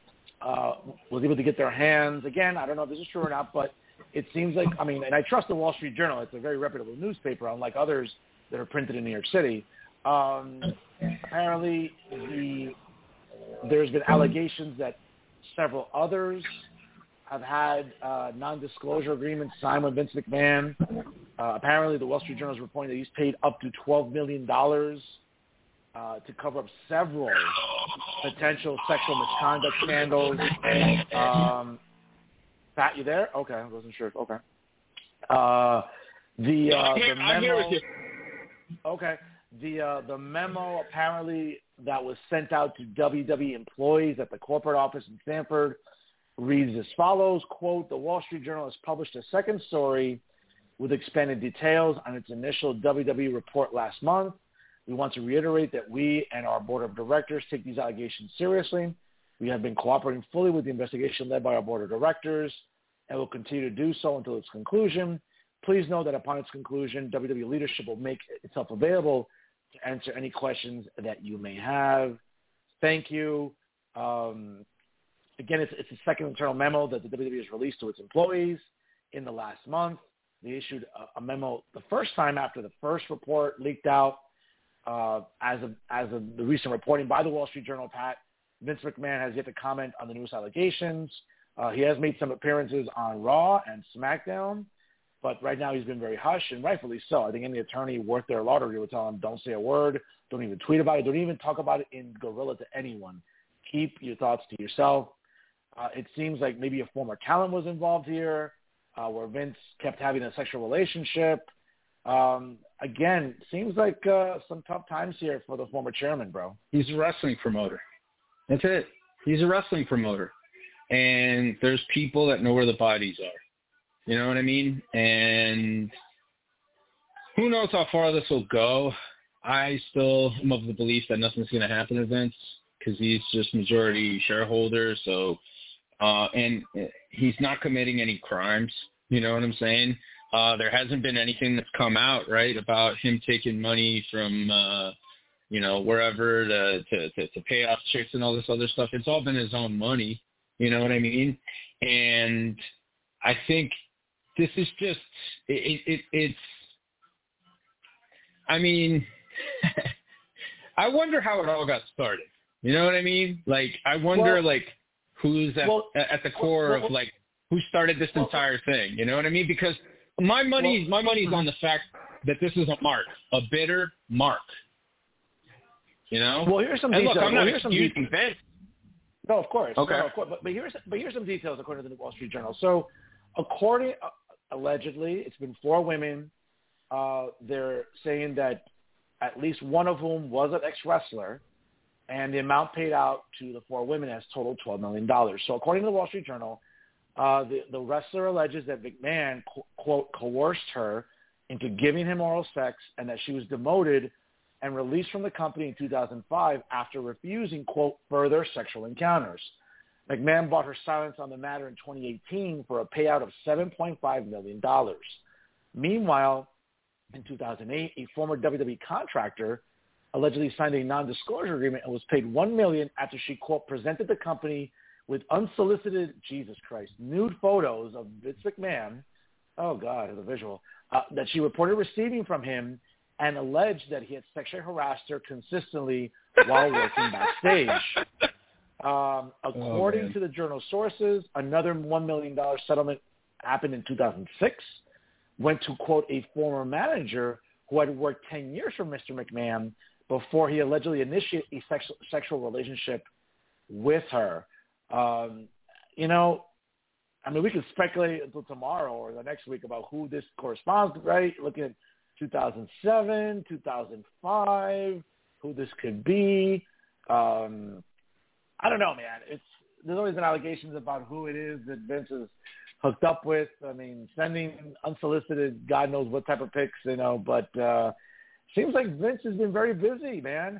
uh, was able to get their hands, again, I don't know if this is true or not, but it seems like, I mean, and I trust the Wall Street Journal. It's a very reputable newspaper, unlike others that are printed in New York City. Um, apparently, the, there's been allegations that several others have had uh, non-disclosure agreements signed with Vince McMahon. Uh, apparently, the Wall Street Journal is reporting that he's paid up to twelve million dollars uh, to cover up several potential sexual misconduct scandals. Um, Pat, you there? Okay, I wasn't sure. Okay. Uh, the uh, the memo. I'm here with you. Okay. The uh, the memo apparently that was sent out to W W E employees at the corporate office in Stamford reads as follows: "Quote: The Wall Street Journal has published a second story with expanded details on its initial W W E report last month. We want to reiterate that we and our board of directors take these allegations seriously. We have been cooperating fully with the investigation led by our board of directors and will continue to do so until its conclusion. Please know that upon its conclusion, W W E leadership will make itself available to answer any questions that you may have. Thank you." Um, again, it's, it's a second internal memo that the W W E has released to its employees in the last month. They issued a, a memo the first time after the first report leaked out. Uh, as of as of the recent reporting by the Wall Street Journal, Pat, Vince McMahon has yet to comment on the newest allegations. Uh, he has made some appearances on Raw and SmackDown, but right now he's been very hush, and rightfully so. I think any attorney worth their lottery would tell him, don't say a word, don't even tweet about it, don't even talk about it in guerrilla to anyone. Keep your thoughts to yourself. Uh, it seems like maybe a former talent was involved here, uh, where Vince kept having a sexual relationship. Um, again, seems like uh, some tough times here for the former chairman, bro. He's a wrestling promoter. That's it. He's a wrestling promoter. And there's people that know where the bodies are. You know what I mean? And who knows how far this will go. I still am of the belief that nothing's going to happen to Vince because he's just majority shareholder. So, uh, and he's not committing any crimes. You know what I'm saying? Uh, there hasn't been anything that's come out, right, about him taking money from, uh, you know, wherever to, to, to, to pay off chicks and all this other stuff. It's all been his own money. You know what I mean? And I think this is just, it, it, it's, I mean, I wonder how it all got started. You know what I mean? Like, I wonder, well, like, who's at, well, at the core well, well, of, like, who started this entire thing. You know what I mean? Because my money, well, my money is on the fact that this is a mark, a bitter mark. You know? Well, here's some and details. Look, I'm not well, excusing Vince. No, of course. Okay. No, of course. But, but here's but here's some details according to the Wall Street Journal. So, according uh, allegedly, it's been four women. Uh, they're saying that at least one of whom was an ex-wrestler, and the amount paid out to the four women has totaled twelve million dollars. So, according to the Wall Street Journal, uh, the, the wrestler alleges that McMahon, quote, coerced her into giving him oral sex, and that she was demoted and released from the company in two thousand five after refusing, quote, further sexual encounters. McMahon bought her silence on the matter in twenty eighteen for a payout of seven point five million dollars. Meanwhile, in two thousand eight, a former W W E contractor allegedly signed a non-disclosure agreement and was paid one million dollars after she, quote, presented the company with unsolicited, Jesus Christ, nude photos of Vince McMahon, oh, God, the visual, uh, that she reported receiving from him, and alleged that he had sexually harassed her consistently while working backstage. Um, according oh, to the Journal sources, another one million dollars settlement happened in two thousand six, went to, quote, a former manager who had worked ten years for Mister McMahon before he allegedly initiated a sex- sexual relationship with her. Um, you know, I mean, we could speculate until tomorrow or the next week about who this corresponds to, right? Looking at two thousand seven, two thousand five, who this could be. Um, I don't know, man. It's there's always been allegations about who it is that Vince is hooked up with. I mean, sending unsolicited, God knows what type of pics, you know. But uh, seems like Vince has been very busy, man.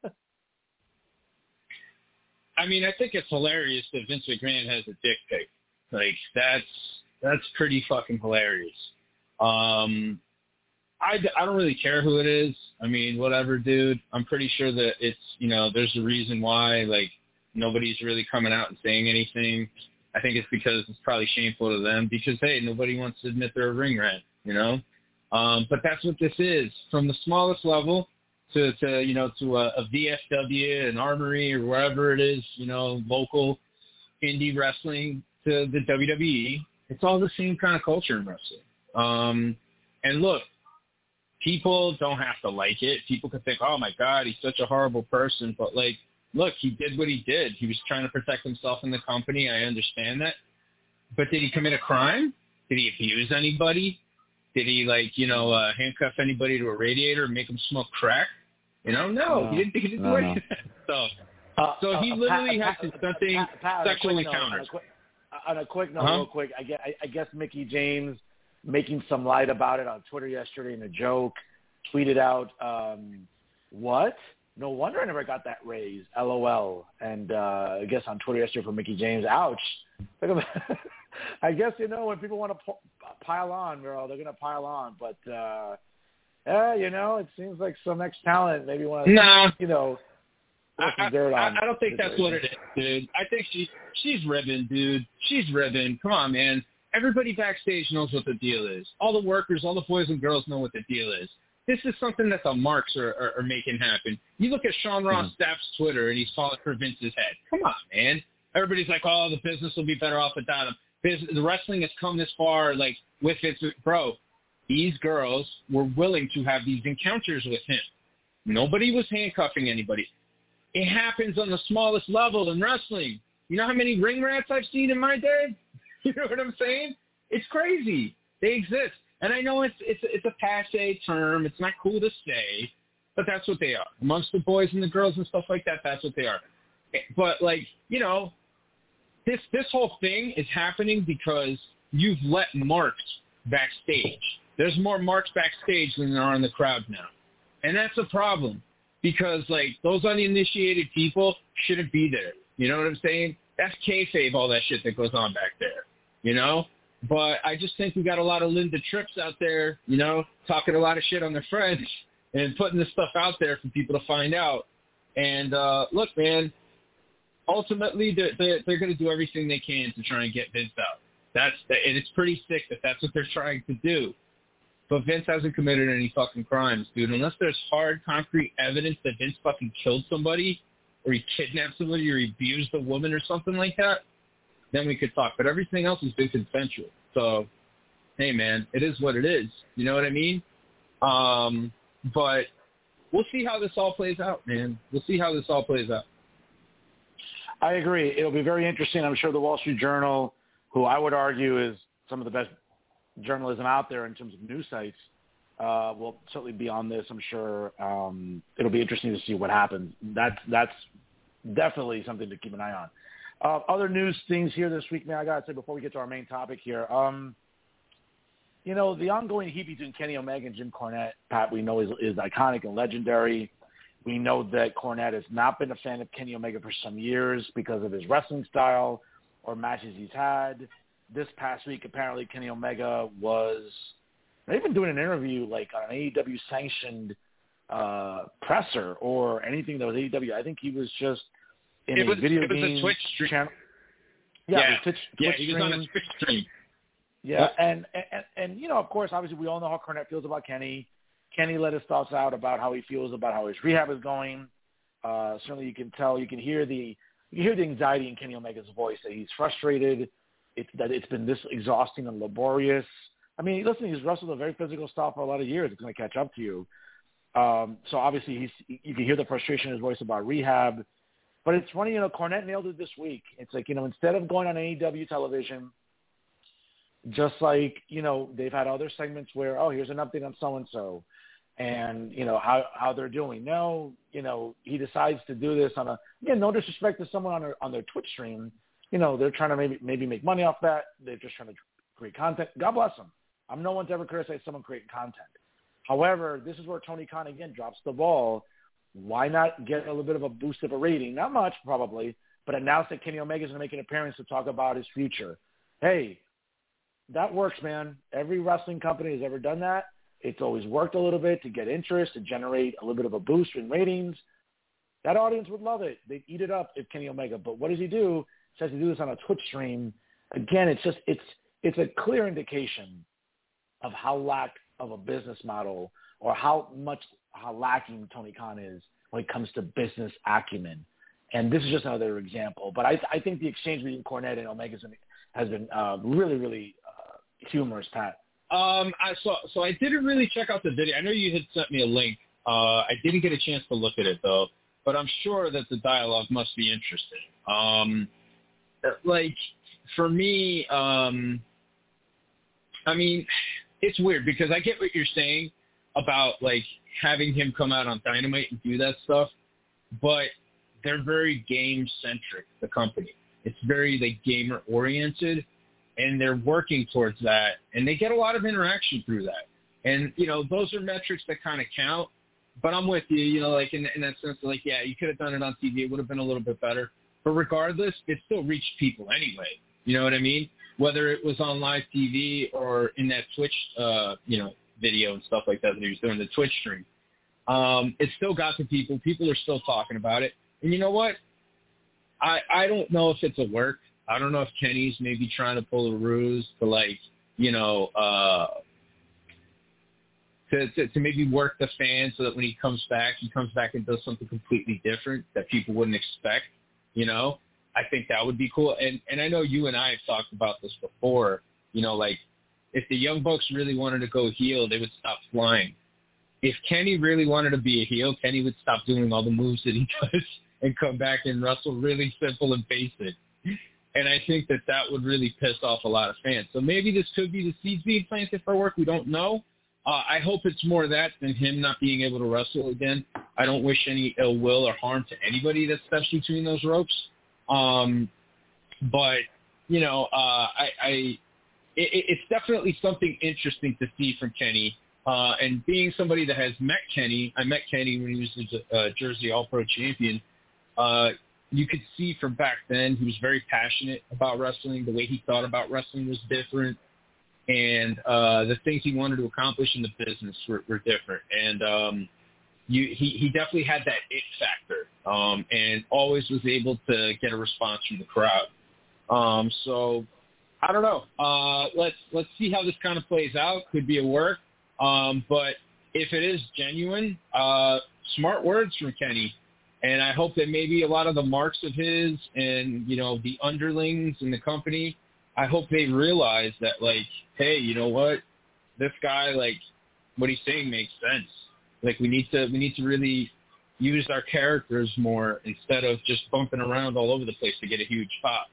I mean, I think it's hilarious that Vince McMahon has a dick pic. Like, that's that's pretty fucking hilarious. Um, I, I don't really care who it is. I mean, whatever, dude. I'm pretty sure that it's, you know, there's a reason why, like, nobody's really coming out and saying anything. I think it's because it's probably shameful to them because, hey, nobody wants to admit they're a ring rat, you know? Um, but that's what this is. From the smallest level to, to you know, to a, a V F W, an Armory, or wherever it is, you know, local indie wrestling to the W W E, it's all the same kind of culture in wrestling. Um, and look, people don't have to like it. People could think, oh, my God, he's such a horrible person. But, like, look, he did what he did. He was trying to protect himself in the company. I understand that. But did he commit a crime? Did he abuse anybody? Did he, like, you know, uh, handcuff anybody to a radiator and make them smoke crack? You know, no, no he didn't, he didn't no, do anything. No. So, uh, so he uh, literally Pat, has Pat, discussing Pat, Pat, sexual on encounters. Note, on a quick note, uh-huh. real quick, I guess, I, I guess Mickey James making some light about it on Twitter yesterday in a joke, tweeted out, um, what? No wonder I never got that raise, LOL. And uh, I guess on Twitter yesterday for Mickey James, ouch. I guess, you know, when people want to pile on, well, they're going to pile on. But, uh, yeah, you know, it seems like some ex-talent maybe want to, nah. you know, throw some I, dirt I, on. I don't think that's what it is, dude. I think she she's ribbing, dude. She's ribbing. Come on, man. Everybody backstage knows what the deal is. All the workers, all the boys and girls know what the deal is. This is something that the marks are, are, are making happen. You look at Sean Ross mm-hmm. Sapp's Twitter, and he's falling for Vince's head. Come on, man. Everybody's like, oh, the business will be better off without him. Biz- the wrestling has come this far, like, with Vince. Bro, these girls were willing to have these encounters with him. Nobody was handcuffing anybody. It happens on the smallest level in wrestling. You know how many ring rats I've seen in my day? You know what I'm saying? It's crazy. They exist. And I know it's it's it's a passe term. It's not cool to say, but that's what they are. Amongst the boys and the girls and stuff like that, that's what they are. But, like, you know, this this whole thing is happening because you've let marks backstage. There's more marks backstage than there are in the crowd now. And that's a problem. because, like, those uninitiated people shouldn't be there. You know what I'm saying? That's kayfabe, all that shit that goes on back there, you know? But I just think we got a lot of Linda Trips out there, you know, talking a lot of shit on their friends and putting this stuff out there for people to find out. And, uh, look, man, ultimately they're, they're, they're going to do everything they can to try and get Vince out. That's the, and it's pretty sick that that's what they're trying to do. But Vince hasn't committed any fucking crimes, dude. Unless there's hard, concrete evidence that Vince fucking killed somebody or he kidnapped somebody or he abused a woman or something like that, then we could talk. But everything else has been consensual. So, hey, man, it is what it is. You know what I mean? Um, but we'll see how this all plays out, man. We'll see how this all plays out. I agree. It'll be very interesting. I'm sure the Wall Street Journal, who I would argue is some of the best journalism out there in terms of news sites, uh, will certainly be on this, I'm sure. Um, it'll be interesting to see what happens. That's, that's definitely something to keep an eye on. Uh, other news things here this week, man, I got to say before we get to our main topic here, um, you know, the ongoing heat between Kenny Omega and Jim Cornette, Pat, we know is, is iconic and legendary. We know that Cornette has not been a fan of Kenny Omega for some years because of his wrestling style or matches he's had. This past week, apparently, Kenny Omega was not even doing an interview like on an A E W-sanctioned uh, presser or anything that was A E W. I think he was just in it a was, video it was game a Twitch stream. channel. Yeah, yeah, Twitch, yeah Twitch he was stream. on a Twitch stream. Yeah, yep. and, and, and, you know, of course, obviously, we all know how Cornette feels about Kenny. Kenny let his thoughts out about how he feels about how his rehab is going. Uh, certainly, you can tell, you can hear the, you can hear the anxiety in Kenny Omega's voice that he's frustrated. It's that it's been this exhausting and laborious. I mean, listen, he's wrestled a very physical style for a lot of years. It's going to catch up to you. Um, so obviously, he's, you can hear the frustration in his voice about rehab. But it's funny, you know, Cornette nailed it this week. It's like, you know, instead of going on A E W television, just like, you know, they've had other segments where, oh, here's an update on so-and-so and, you know, how, how they're doing. No, you know, he decides to do this on a, again, no disrespect to someone on their, on their Twitch stream. You know, they're trying to maybe maybe make money off that. They're just trying to create content. God bless them. I'm no one to ever criticize someone creating content. However, this is where Tony Khan, again, drops the ball. Why not get a little bit of a boost of a rating? Not much, probably, but announce that Kenny Omega is going to make an appearance to talk about his future. Hey, that works, man. Every wrestling company has ever done that. It's always worked a little bit to get interest, to generate a little bit of a boost in ratings. That audience would love it. They'd eat it up if Kenny Omega. But what does he do? He says to do this on a Twitch stream. Again, it's just it's it's a clear indication of how lack of a business model or how much how lacking Tony Khan is when it comes to business acumen. And this is just another example. But I, I think the exchange between Cornette and Omega has been uh, really, really uh, humorous, Pat. Um, I so so I didn't really check out the video. I know you had sent me a link. Uh, I didn't get a chance to look at it though, but I'm sure that the dialogue must be interesting. Um, like for me, um, I mean, it's weird because I get what you're saying about like having him come out on Dynamite and do that stuff, but they're very game centric. The company, it's very like gamer oriented. And they're working towards that, and they get a lot of interaction through that. And, you know, those are metrics that kind of count. But I'm with you, you know, like in, in that sense, like, yeah, you could have done it on T V. It would have been a little bit better. But regardless, it still reached people anyway. You know what I mean? Whether it was on live T V or in that Twitch, uh, you know, video and stuff like that that he was doing, the Twitch stream. Um, it still got to people. People are still talking about it. And you know what? I, I don't know if it's a work. I don't know if Kenny's maybe trying to pull a ruse to like, you know, uh, to, to, to maybe work the fans so that when he comes back, he comes back and does something completely different that people wouldn't expect, you know. I think that would be cool. And, and I know you and I have talked about this before, you know, like if the Young Bucks really wanted to go heel, they would stop flying. If Kenny really wanted to be a heel, Kenny would stop doing all the moves that he does and come back and wrestle really simple and basic. And I think that that would really piss off a lot of fans. So maybe this could be the seeds being planted for work. We don't know. Uh, I hope it's more that than him not being able to wrestle again. I don't wish any ill will or harm to anybody that steps between those ropes. Um, but, you know, uh, I, I it, it's definitely something interesting to see from Kenny Uh, and being somebody that has met Kenny, I met Kenny when he was a uh, Jersey All-Pro champion. Uh, you could see from back then he was very passionate about wrestling. The way he thought about wrestling was different. And uh, the things he wanted to accomplish in the business were, were different. And um, you, he, he definitely had that it factor um, and always was able to get a response from the crowd. Um, so I don't know. Uh, let's let's see how this kind of plays out. Could be a work. Um, but if it is genuine, uh, smart words from Kenny. And I hope that maybe a lot of the marks of his and, you know, the underlings in the company, I hope they realize that, like, hey, you know what? This guy, like, what he's saying makes sense. Like, we need to we need to really use our characters more instead of just bumping around all over the place to get a huge pop.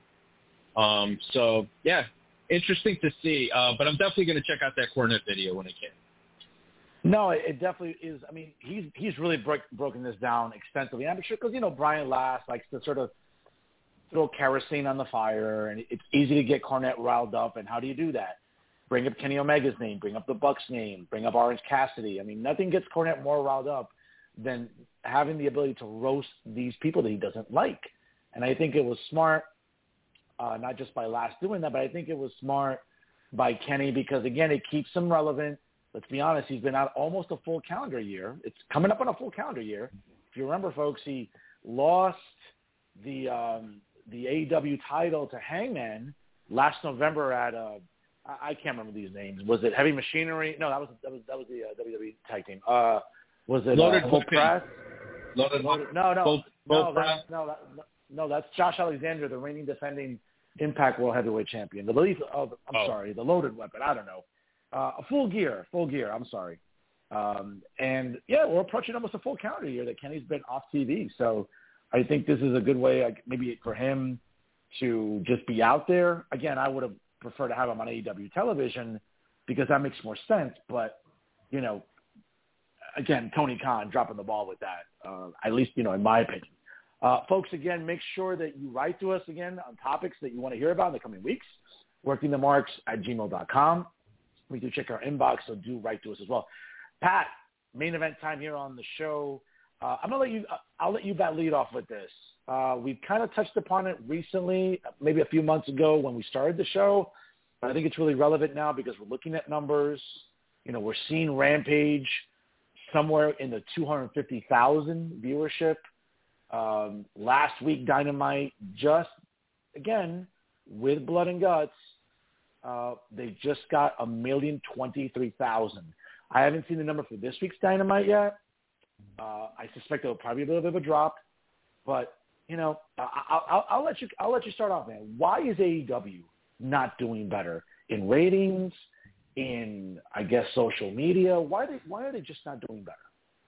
Um, so, yeah, interesting to see. Uh, but I'm definitely going to check out that Cornette video when I can. No, it definitely is. I mean, he's he's really break, broken this down extensively. I'm sure because, you know, Brian Last likes to sort of throw kerosene on the fire, and it's easy to get Cornette riled up. And how do you do that? Bring up Kenny Omega's name, bring up the Bucks name, bring up Orange Cassidy. I mean, nothing gets Cornette more riled up than having the ability to roast these people that he doesn't like. And I think it was smart, uh, not just by Last doing that, but I think it was smart by Kenny because, again, it keeps him relevant. Let's be honest, he's been out almost a full calendar year. It's coming up on a full calendar year. If you remember, folks, he lost the um, the A E W title to Hangman last November at uh, I, I can't remember these names. Was it Heavy Machinery? No, that was that was that was the uh, W W E tag team. Uh, was it Loaded uh, Full Press? Loaded, Loaded, no, no, full, no, full that, no, that, no, that's Josh Alexander, the reigning defending Impact World Heavyweight Champion. The lead, oh, I'm oh. sorry, the Loaded Weapon. I don't know. Uh, a full gear, full gear. I'm sorry. Um, and yeah, we're approaching almost a full calendar year that Kenny's been off T V. So I think this is a good way, like, maybe for him to just be out there. Again, I would have preferred to have him on A E W television because that makes more sense. But, you know, again, Tony Khan dropping the ball with that, uh, at least, you know, in my opinion. Uh, folks, again, make sure that you write to us again on topics that you want to hear about in the coming weeks. working the marks at gmail dot com. We do check our inbox, so do write to us as well. Pat, main event time here on the show. Uh, I'm gonna let you. Uh, I'll let you bat lead off with this. Uh, we've kind of touched upon it recently, maybe a few months ago when we started the show. But I think it's really relevant now because we're looking at numbers. You know, we're seeing Rampage somewhere in the two hundred fifty thousand viewership. Um, last week, Dynamite just again with blood and guts. Uh, they just got a million twenty-three thousand. I haven't seen the number for this week's Dynamite yet. Uh, I suspect it'll probably be a little bit of a drop, but you know, I'll, I'll, I'll let you. I'll let you start off, man. Why is A E W not doing better in ratings, in I guess social media? Why are they? Why are they just not doing better?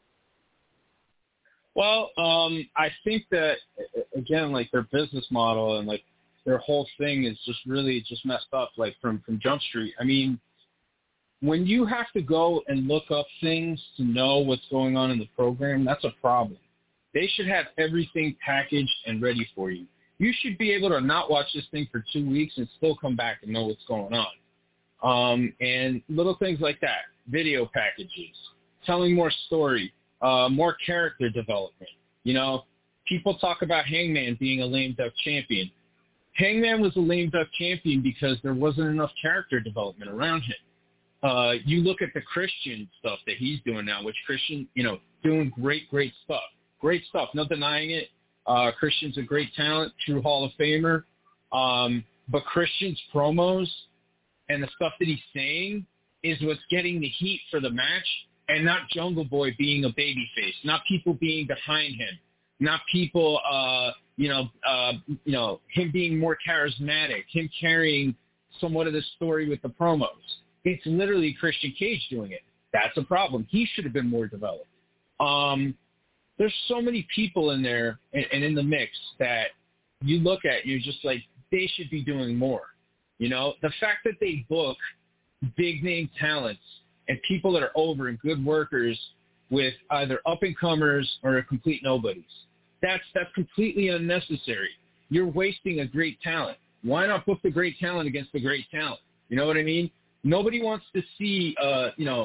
Well, um, I think that again, like their business model and like their whole thing is just really just messed up, like from, from Jump Street. I mean, when you have to go and look up things to know what's going on in the program, that's a problem. They should have everything packaged and ready for you. You should be able to not watch this thing for two weeks and still come back and know what's going on. Um, and little things like that, video packages, telling more story, uh, more character development. You know, people talk about Hangman being a lame duck champion. Hangman was a lame duck champion because there wasn't enough character development around him. Uh, you look at the Christian stuff that he's doing now, which Christian, you know, doing great, great stuff. Great stuff, no denying it. Uh, Christian's a great talent, true Hall of Famer. Um, but Christian's promos and the stuff that he's saying is what's getting the heat for the match, and not Jungle Boy being a babyface, not people being behind him, not people, uh, you know, uh, you know, him being more charismatic, him carrying somewhat of the story with the promos. It's literally Christian Cage doing it. That's a problem. He should have been more developed. Um, there's so many people in there and, and in the mix that you look at, you're just like, they should be doing more. You know, the fact that they book big name talents and people that are over and good workers with either up-and-comers or complete nobodies, that's that's completely unnecessary. You're wasting a great talent. Why not book the great talent against the great talent? You know what I mean? Nobody wants to see, uh, you know,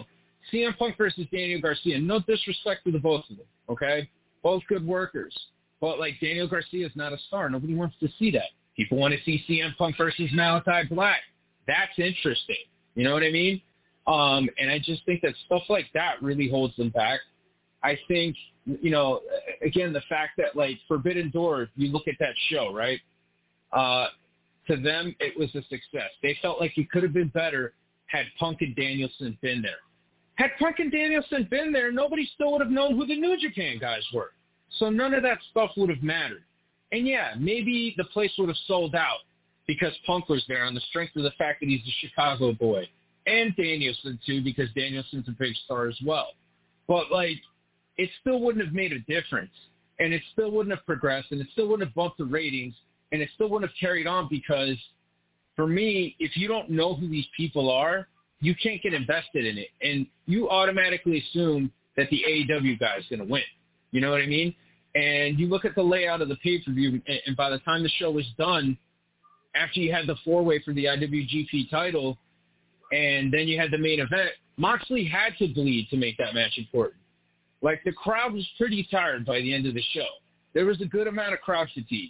C M Punk versus Daniel Garcia. No disrespect to the both of them, okay? Both good workers. But, like, Daniel Garcia is not a star. Nobody wants to see that. People want to see C M Punk versus Malachi Black. That's interesting. You know what I mean? Um, and I just think that stuff like that really holds them back. I think, you know, again, the fact that, like, Forbidden Door, you look at that show, right? Uh, to them, it was a success. They felt like it could have been better had Punk and Danielson been there. Had Punk and Danielson been there, nobody still would have known who the New Japan guys were. So none of that stuff would have mattered. And, yeah, maybe the place would have sold out because Punk was there on the strength of the fact that he's a Chicago boy. And Danielson, too, because Danielson's a big star as well. But, like, it still wouldn't have made a difference. And it still wouldn't have progressed. And it still wouldn't have bumped the ratings. And it still wouldn't have carried on because, for me, if you don't know who these people are, you can't get invested in it. And you automatically assume that the A E W guy is going to win. You know what I mean? And you look at the layout of the pay-per-view, and by the time the show was done, after you had the four-way for the I W G P title, and then you had the main event, Moxley had to bleed to make that match important. Like, the crowd was pretty tired by the end of the show. There was a good amount of crowd fatigue.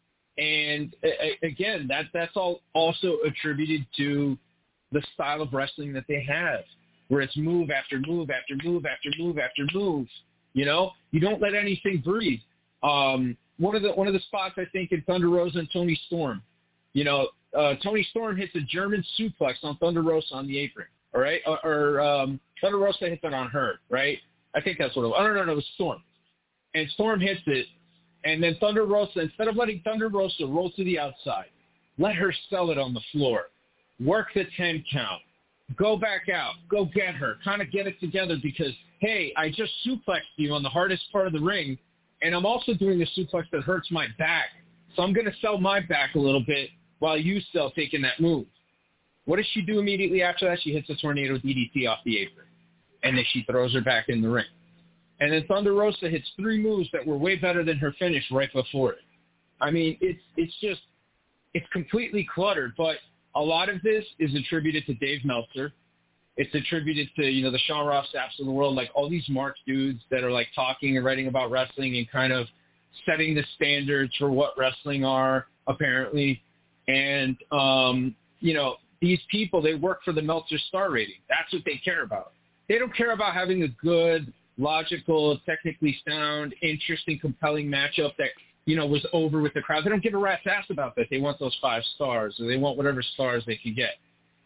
And, again, that that's all also attributed to the style of wrestling that they have, where it's move after move after move after move after move. You know, you don't let anything breathe. Um, one of the one of the spots I think in Thunder Rosa and Tony Storm, you know, uh, Tony Storm hits a German suplex on Thunder Rosa on the apron, all right, or, or um, Thunder Rosa hits it on her, right? I think that's what it was. Oh, no, no, no, it was Storm, and Storm hits it, and then Thunder Rosa, instead of letting Thunder Rosa roll to the outside, let her sell it on the floor, work the ten count. Go back out. Go get her. Kind of get it together because, hey, I just suplexed you on the hardest part of the ring, and I'm also doing a suplex that hurts my back. So I'm going to sell my back a little bit while you sell taking that move. What does she do immediately after that? She hits a tornado D D T off the apron, and then she throws her back in the ring. And then Thunder Rosa hits three moves that were way better than her finish right before it. I mean, it's it's just it's completely cluttered, but a lot of this is attributed to Dave Meltzer. It's attributed to, you know, the Sean Ross Sapps of the world, like all these Mark dudes that are like talking and writing about wrestling and kind of setting the standards for what wrestling are, apparently. And, um, you know, these people, they work for the Meltzer star rating. That's what they care about. They don't care about having a good, logical, technically sound, interesting, compelling matchup that, you know, was over with the crowd. They don't give a rat's ass about that. They want those five stars, or they want whatever stars they can get.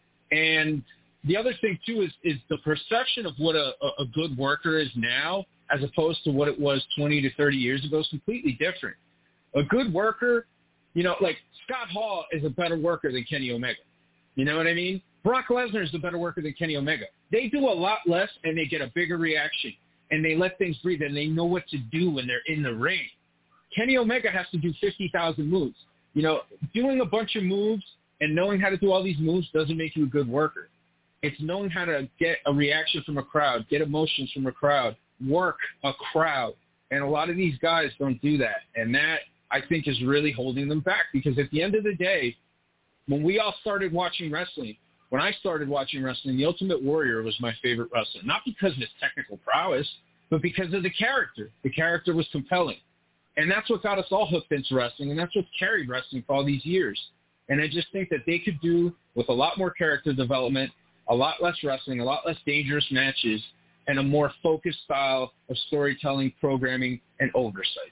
And the other thing, too, is, is the perception of what a, a good worker is now as opposed to what it was twenty to thirty years ago is completely different. A good worker, you know, like Scott Hall is a better worker than Kenny Omega. You know what I mean? Brock Lesnar is a better worker than Kenny Omega. They do a lot less, and they get a bigger reaction, and they let things breathe, and they know what to do when they're in the ring. Kenny Omega has to do fifty thousand moves. You know, doing a bunch of moves and knowing how to do all these moves doesn't make you a good worker. It's knowing how to get a reaction from a crowd, get emotions from a crowd, work a crowd. And a lot of these guys don't do that. And that, I think, is really holding them back because at the end of the day, when we all started watching wrestling, when I started watching wrestling, the Ultimate Warrior was my favorite wrestler. Not because of his technical prowess, but because of the character. The character was compelling. And that's what got us all hooked into wrestling, and that's what carried wrestling for all these years. And I just think that they could do with a lot more character development, a lot less wrestling, a lot less dangerous matches, and a more focused style of storytelling, programming, and oversight.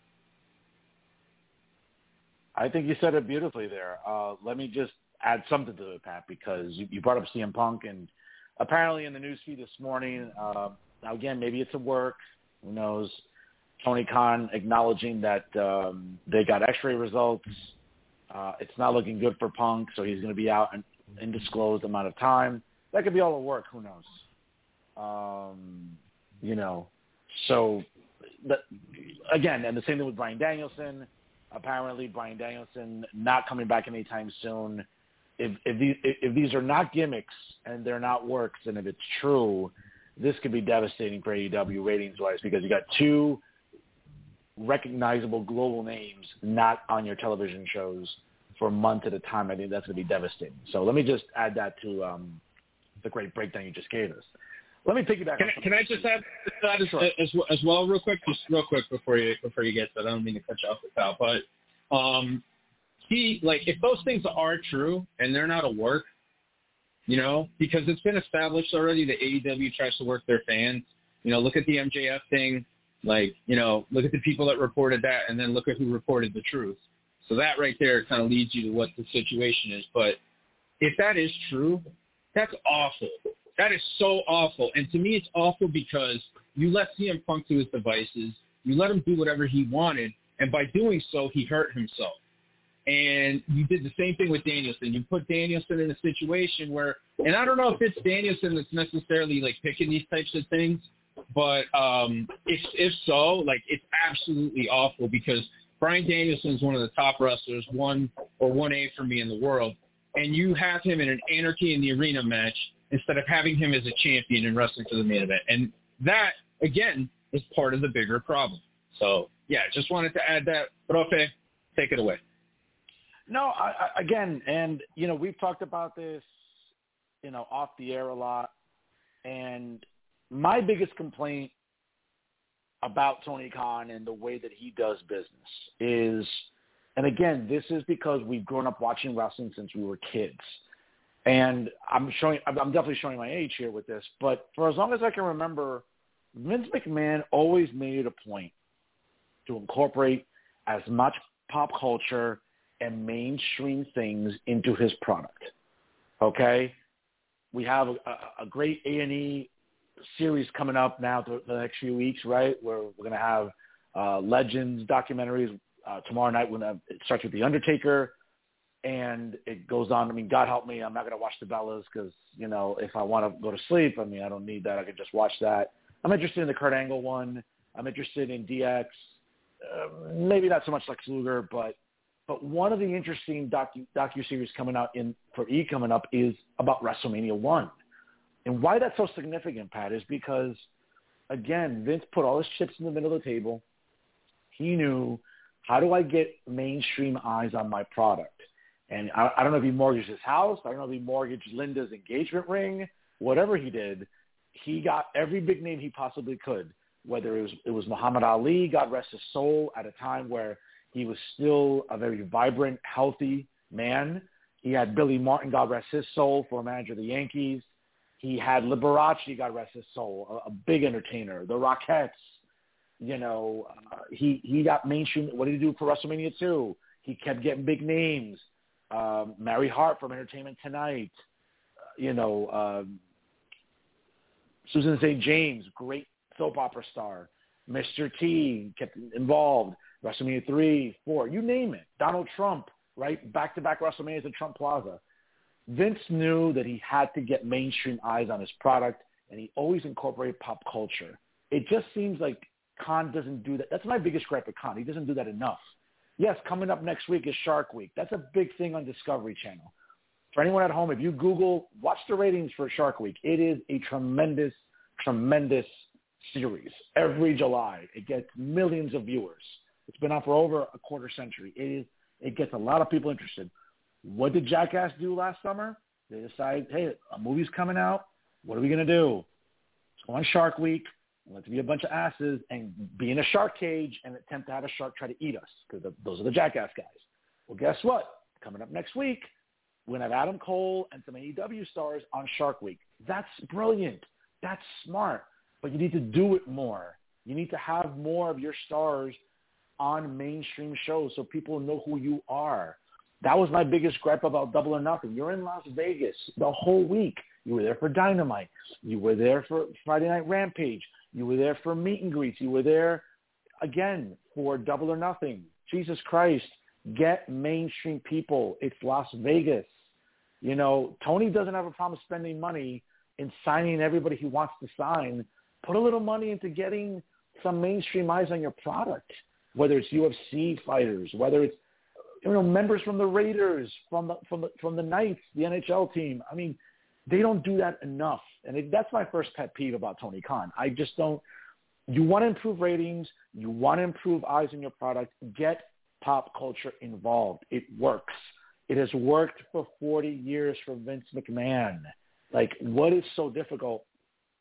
I think you said it beautifully there. Uh, let me just add something to it, Pat, because you, you brought up C M Punk, and apparently in the newsfeed this morning, uh, now again, maybe it's a work, who knows, Tony Khan acknowledging that um, they got x-ray results. Uh, it's not looking good for Punk, so he's going to be out an undisclosed amount of time. That could be all a work. Who knows? Um, you know, so the, again, and the same thing with Bryan Danielson. Apparently, Bryan Danielson not coming back anytime soon. If if these if these are not gimmicks and they're not works, and if it's true, this could be devastating for A E W ratings-wise because you got two recognizable global names not on your television shows for months at a time. I think that's going to be devastating. So let me just add that to um, the great breakdown you just gave us. let me piggyback. Can, on can I just add that as, sure. as, as well, real quick, just real quick before you before you get to that? I don't mean to cut you off with that, but um, he like if those things are true and they're not a work, you know, because it's been established already that A E W tries to work their fans. You know, look at the M J F thing. Like, you know, look at the people that reported that, and then look at who reported the truth. So that right there kind of leads you to what the situation is. But if that is true, that's awful. That is so awful. And to me, it's awful because you let C M Punk to his devices. You let him do whatever he wanted. And by doing so, he hurt himself. And you did the same thing with Danielson. You put Danielson in a situation where, and I don't know if it's Danielson that's necessarily like picking these types of things, but um, if, if so, like it's absolutely awful because Bryan Danielson is one of the top wrestlers, one or one A for me in the world. And you have him in an Anarchy in the Arena match instead of having him as a champion and wrestling for the main event. And that, again, is part of the bigger problem. So, yeah, just wanted to add that. But okay, take it away. No, I, I, again, and, you know, we've talked about this, you know, off the air a lot. And my biggest complaint about Tony Khan and the way that he does business is, and again, this is because we've grown up watching wrestling since we were kids. And I'm showing, I'm definitely showing my age here with this, but for as long as I can remember, Vince McMahon always made it a point to incorporate as much pop culture and mainstream things into his product. Okay? We have a, a great A and E series coming up now the, the next few weeks, right? Where we're going to have uh, Legends documentaries. Uh, tomorrow night, when it starts with The Undertaker, and it goes on. I mean, God help me, I'm not going to watch the Bellas because, you know, if I want to go to sleep, I mean, I don't need that. I can just watch that. I'm interested in the Kurt Angle one. I'm interested in D X. Uh, maybe not so much Lex Luger, but but one of the interesting docu docu-series coming out in for E coming up is about WrestleMania one. And why that's so significant, Pat, is because, again, Vince put all his chips in the middle of the table. He knew, how do I get mainstream eyes on my product? And I, I don't know if he mortgaged his house. I don't know if he mortgaged Linda's engagement ring. Whatever he did, he got every big name he possibly could, whether it was, it was Muhammad Ali, God rest his soul, at a time where he was still a very vibrant, healthy man. He had Billy Martin, God rest his soul, former manager of the Yankees. He had Liberace, God rest his soul, a, a big entertainer. The Rockettes. You know, uh, he, he got mainstream. What did he do for WrestleMania two? He kept getting big names. Um, Mary Hart from Entertainment Tonight. Uh, you know, um, Susan Saint James, great soap opera star. Mister T kept involved. WrestleMania three, four, you name it. Donald Trump, right? Back-to-back WrestleManias at Trump Plaza. Vince knew that he had to get mainstream eyes on his product, and he always incorporated pop culture. It just seems like Khan doesn't do that. That's my biggest gripe with Khan. He doesn't do that enough. Yes, coming up next week is Shark Week. That's a big thing on Discovery Channel. For anyone at home, if you Google, watch the ratings for Shark Week. It is a tremendous, tremendous series. Every July, it gets millions of viewers. It's been on for over a quarter century. It is. It gets a lot of people interested. What did Jackass do last summer? They decided, hey, a movie's coming out. What are we going to do? Let's go on Shark Week. Let's be a bunch of asses and be in a shark cage and attempt to have a shark try to eat us, because those are the Jackass guys. Well, guess what? Coming up next week, we're going to have Adam Cole and some A E W stars on Shark Week. That's brilliant. That's smart. But you need to do it more. You need to have more of your stars on mainstream shows so people know who you are. That was my biggest gripe about Double or Nothing. You're in Las Vegas the whole week. You were there for Dynamite. You were there for Friday Night Rampage. You were there for meet and greets. You were there, again, for Double or Nothing. Jesus Christ, get mainstream people. It's Las Vegas. You know, Tony doesn't have a problem spending money in signing everybody he wants to sign. Put a little money into getting some mainstream eyes on your product, whether it's U F C fighters, whether it's, you know, members from the Raiders, from the, from the, from the Knights, the N H L team. I mean, they don't do that enough. And it, that's my first pet peeve about Tony Khan. I just don't – you want to improve ratings. You want to improve eyes on your product. Get pop culture involved. It works. It has worked for forty years for Vince McMahon. Like, what is so difficult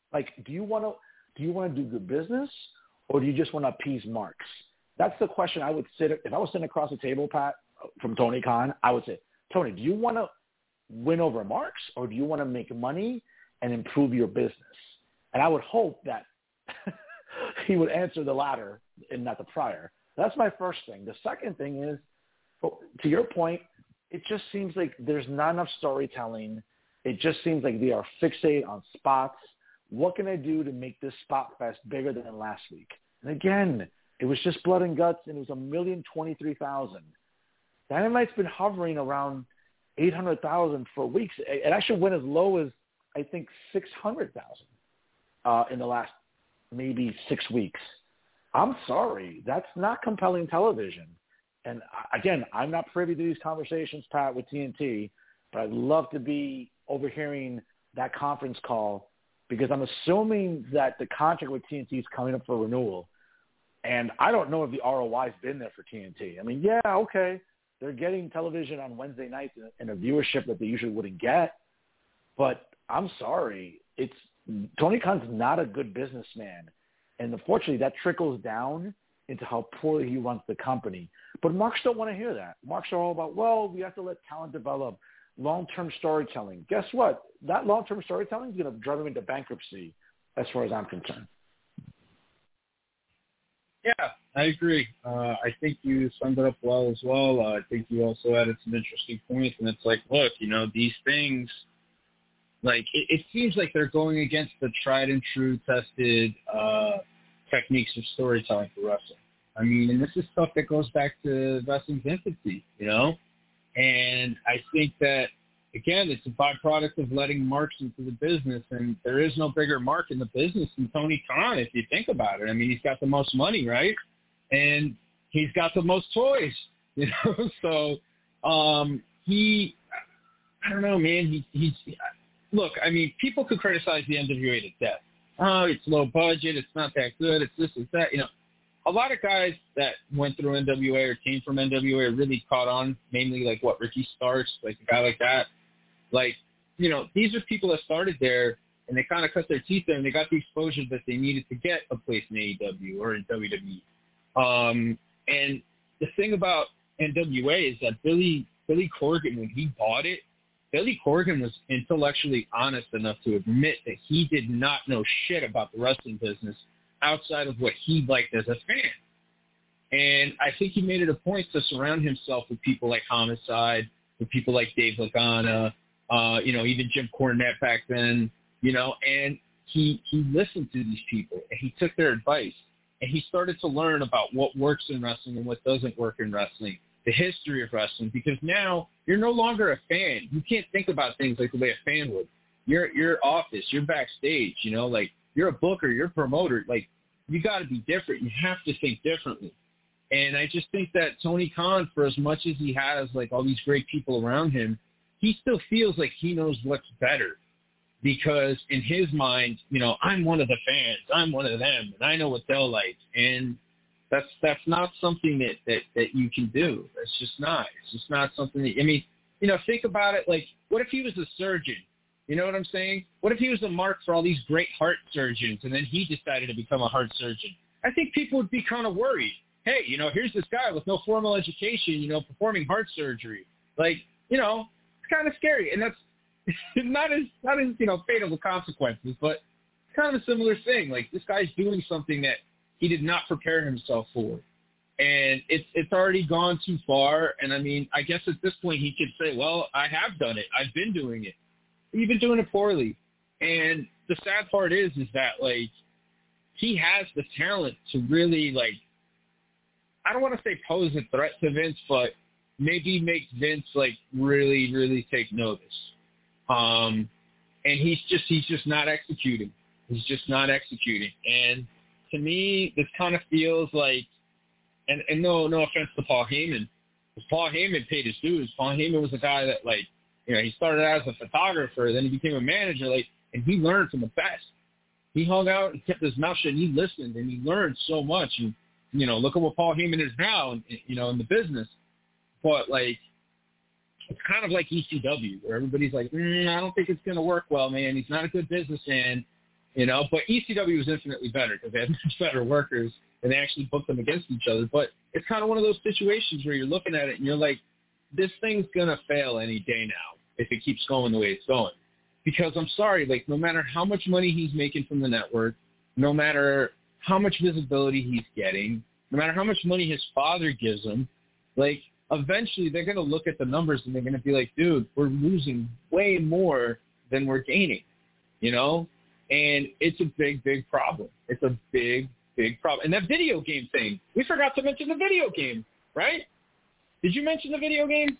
Like, do you want to do you want to do good business, or do you just want to appease Marks? That's the question I would sit if I was sitting across the table, Pat, from Tony Khan. I would say, Tony, do you want to win over Marks, or do you want to make money and improve your business? And I would hope that he would answer the latter and not the prior. That's my first thing. The second thing is, to your point, it just seems like there's not enough storytelling. It just seems like they are fixated on spots. What can I do to make this spot fest bigger than last week? And again, it was just blood and guts, and it was a million twenty-three thousand. Dynamite's been hovering around eight hundred thousand for weeks. It actually went as low as, I think, six hundred thousand uh, in the last maybe six weeks. I'm sorry. That's not compelling television. And again, I'm not privy to these conversations, Pat, with T N T, but I'd love to be overhearing that conference call because I'm assuming that the contract with T N T is coming up for renewal. And I don't know if the R O I's been there for T N T. I mean, yeah, okay. They're getting television on Wednesday nights and a viewership that they usually wouldn't get. But I'm sorry. It's Tony Khan's not a good businessman. And unfortunately, that trickles down into how poorly he runs the company. But Marks don't want to hear that. Marks are all about, well, we have to let talent develop, long-term storytelling. Guess what? That long-term storytelling is going to drive him into bankruptcy as far as I'm concerned. Yeah, I agree. Uh, I think you summed it up well as well. Uh, I think you also added some interesting points. And it's like, look, you know, these things, like, it, it seems like they're going against the tried and true tested uh, techniques of storytelling for wrestling. I mean, and this is stuff that goes back to wrestling's infancy, you know? And I think that, again, it's a byproduct of letting Marks into the business, and there is no bigger mark in the business than Tony Khan, if you think about it. I mean, he's got the most money, right? And he's got the most toys, you know? So um, he, I don't know, man. He, he's, look, I mean, people could criticize the N W A to death. Oh, it's low budget. It's not that good. It's this, it's that. You know, a lot of guys that went through N W A or came from N W A really caught on, mainly like what, Ricky Starks, like a guy like that. Like, you know, these are people that started there, and they kind of cut their teeth there, and they got the exposure that they needed to get a place in A E W or in W W E. Um, and the thing about N W A is that Billy Billy Corgan, when he bought it, Billy Corgan was intellectually honest enough to admit that he did not know shit about the wrestling business outside of what he liked as a fan. And I think he made it a point to surround himself with people like Homicide, with people like Dave Lagana, uh, you know, even Jim Cornette back then, you know, and he he listened to these people, and he took their advice, and he started to learn about what works in wrestling and what doesn't work in wrestling, the history of wrestling, because now you're no longer a fan. You can't think about things like the way a fan would. You're you're office, you're backstage, you know, like you're a booker, you're a promoter, like you got to be different. You have to think differently. And I just think that Tony Khan, for as much as he has like all these great people around him, he still feels like he knows what's better, because in his mind, you know, I'm one of the fans, I'm one of them, and I know what they'll like. And that's that's not something that, that, that you can do. It's just not. It's just not something that, I mean, you know, think about it. Like, what if he was a surgeon? You know what I'm saying? What if he was a mark for all these great heart surgeons, and then he decided to become a heart surgeon? I think people would be kind of worried. Hey, you know, here's this guy with no formal education, you know, performing heart surgery. Like, you know, it's kind of scary. And that's not as, not as, you know, fatal consequences, but it's kind of a similar thing. Like, this guy's doing something that he did not prepare himself for. And it's it's already gone too far. And, I mean, I guess at this point he could say, well, I have done it. I've been doing it. You've been doing it poorly. And the sad part is, is that, like, he has the talent to really, like, I don't want to say pose a threat to Vince, but maybe make Vince, like, really, really take notice. Um, and he's just he's just not executing. He's just not executing. And to me, this kind of feels like, and, and no no offense to Paul Heyman, because Paul Heyman paid his dues. Paul Heyman was a guy that, like, you know, he started out as a photographer, then he became a manager, like, and he learned from the best. He hung out and kept his mouth shut, and he listened, and he learned so much. And, you know, look at what Paul Heyman is now, you know, in the business. But, like, it's kind of like E C W, where everybody's like, mm, I don't think it's going to work well, man. He's not a good businessman. you know. But E C W was infinitely better because they had much better workers and they actually booked them against each other. But it's kind of one of those situations where you're looking at it and you're like, this thing's going to fail any day now if it keeps going the way it's going. Because I'm sorry, like, no matter how much money he's making from the network, no matter how much visibility he's getting, no matter how much money his father gives him, like, eventually they're going to look at the numbers and they're going to be like, dude, we're losing way more than we're gaining, you know? And it's a big, big problem. It's a big, big problem. And that video game thing, we forgot to mention the video game, right? Did you mention the video game?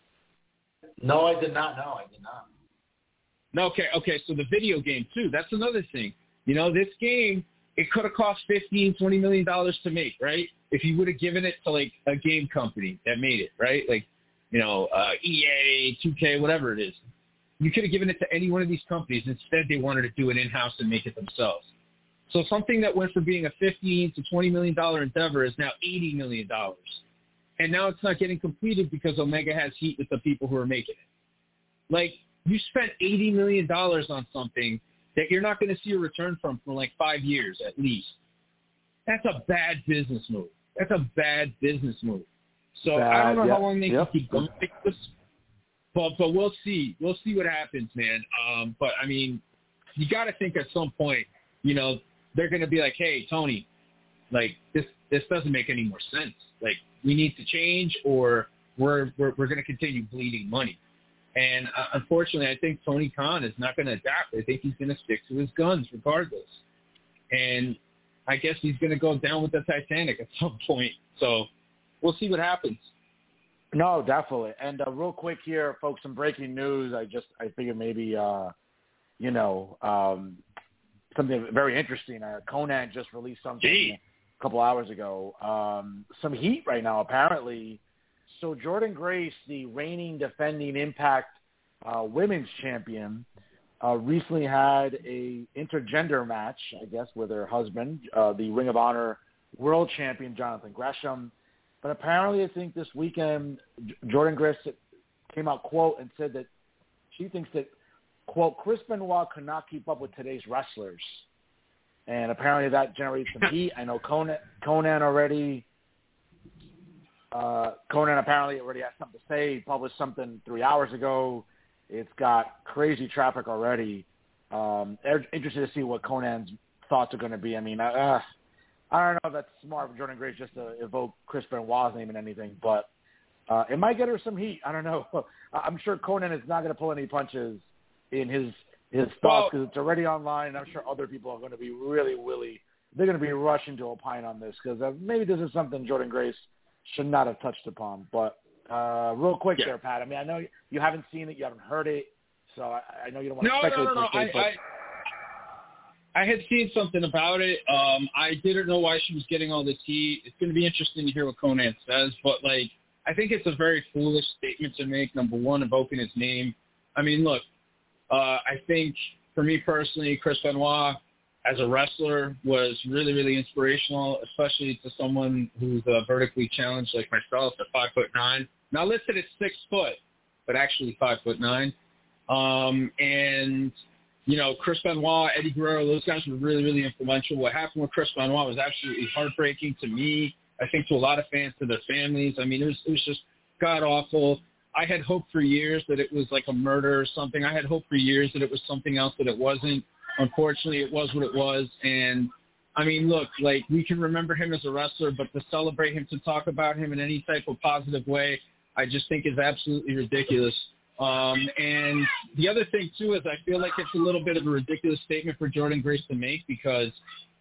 No, I did not. No, I did not. No, okay, okay, so the video game, too, that's another thing. You know, this game, it could have cost fifteen, twenty million dollars to make, right? If you would have given it to, like, a game company that made it, right? Like, you know, uh, E A, two K, whatever it is. You could have given it to any one of these companies. Instead, they wanted to do it in-house and make it themselves. So something that went from being a fifteen to twenty million dollars endeavor is now eighty million dollars. And now it's not getting completed because Omega has heat with the people who are making it. Like, you spent eighty million dollars on something that you're not going to see a return from for like five years at least. That's a bad business move. That's a bad business move. So bad, I don't know yep, how long they yep. can keep going like this, but but we'll see. We'll see what happens, man. Um, but I mean, you got to think at some point, you know, they're going to be like, hey, Tony, like this this doesn't make any more sense. Like, we need to change, or we're we're, we're going to continue bleeding money. And uh, unfortunately, I think Tony Khan is not going to adapt. I think he's going to stick to his guns regardless. And I guess he's going to go down with the Titanic at some point. So we'll see what happens. No, definitely. And uh, real quick here, folks, some breaking news. I just I figured maybe, uh, you know, um, something very interesting. Uh, Conan just released something Gee. a couple hours ago. Um, some heat right now, apparently. So Jordynne Grace, the reigning defending Impact uh, women's champion, uh, recently had a intergender match, I guess, with her husband, uh, the Ring of Honor world champion, Jonathan Gresham. But apparently, I think this weekend, J- Jordynne Grace came out, quote, and said that she thinks that, quote, Chris Benoit could not keep up with today's wrestlers. And apparently that generates some heat. I know Conan, Conan already... Uh, Conan apparently already has something to say. He published something three hours ago. It's got crazy traffic already. Um, interested to see what Conan's thoughts are going to be. I mean, uh, I don't know if that's smart for Jordynne Grace just to evoke Chris Benoit's name and anything, but uh, it might get her some heat. I don't know. I'm sure Conan is not going to pull any punches in his his thoughts because it's already online, and I'm sure other people are going to be really, really – they're going to be rushing to opine on this because uh, maybe this is something Jordynne Grace – should not have touched upon. But uh, real quick yeah. there, Pat. I mean, I know you haven't seen it, you haven't heard it, so I, I know you don't want to no, speculate. No, no, no, per se, I, but... I, I had seen something about it. Um, I didn't know why she was getting all this heat. It's going to be interesting to hear what Conan says, but, like, I think it's a very foolish statement to make, number one, invoking his name. I mean, look, uh, I think, for me personally, Chris Benoit, as a wrestler, was really, really inspirational, especially to someone who's uh, vertically challenged like myself at five foot nine. Now listed at six foot, but actually five foot nine. Um, and you know, Chris Benoit, Eddie Guerrero, those guys were really, really influential. What happened with Chris Benoit was absolutely heartbreaking to me. I think to a lot of fans, to their families. I mean, it was it was just god awful. I had hoped for years that it was like a murder or something. I had hoped for years that it was something else that it wasn't. Unfortunately, it was what it was. And, I mean, look, like, we can remember him as a wrestler, but to celebrate him, to talk about him in any type of positive way, I just think is absolutely ridiculous. Um, and the other thing, too, is I feel like it's a little bit of a ridiculous statement for Jordynne Grace to make because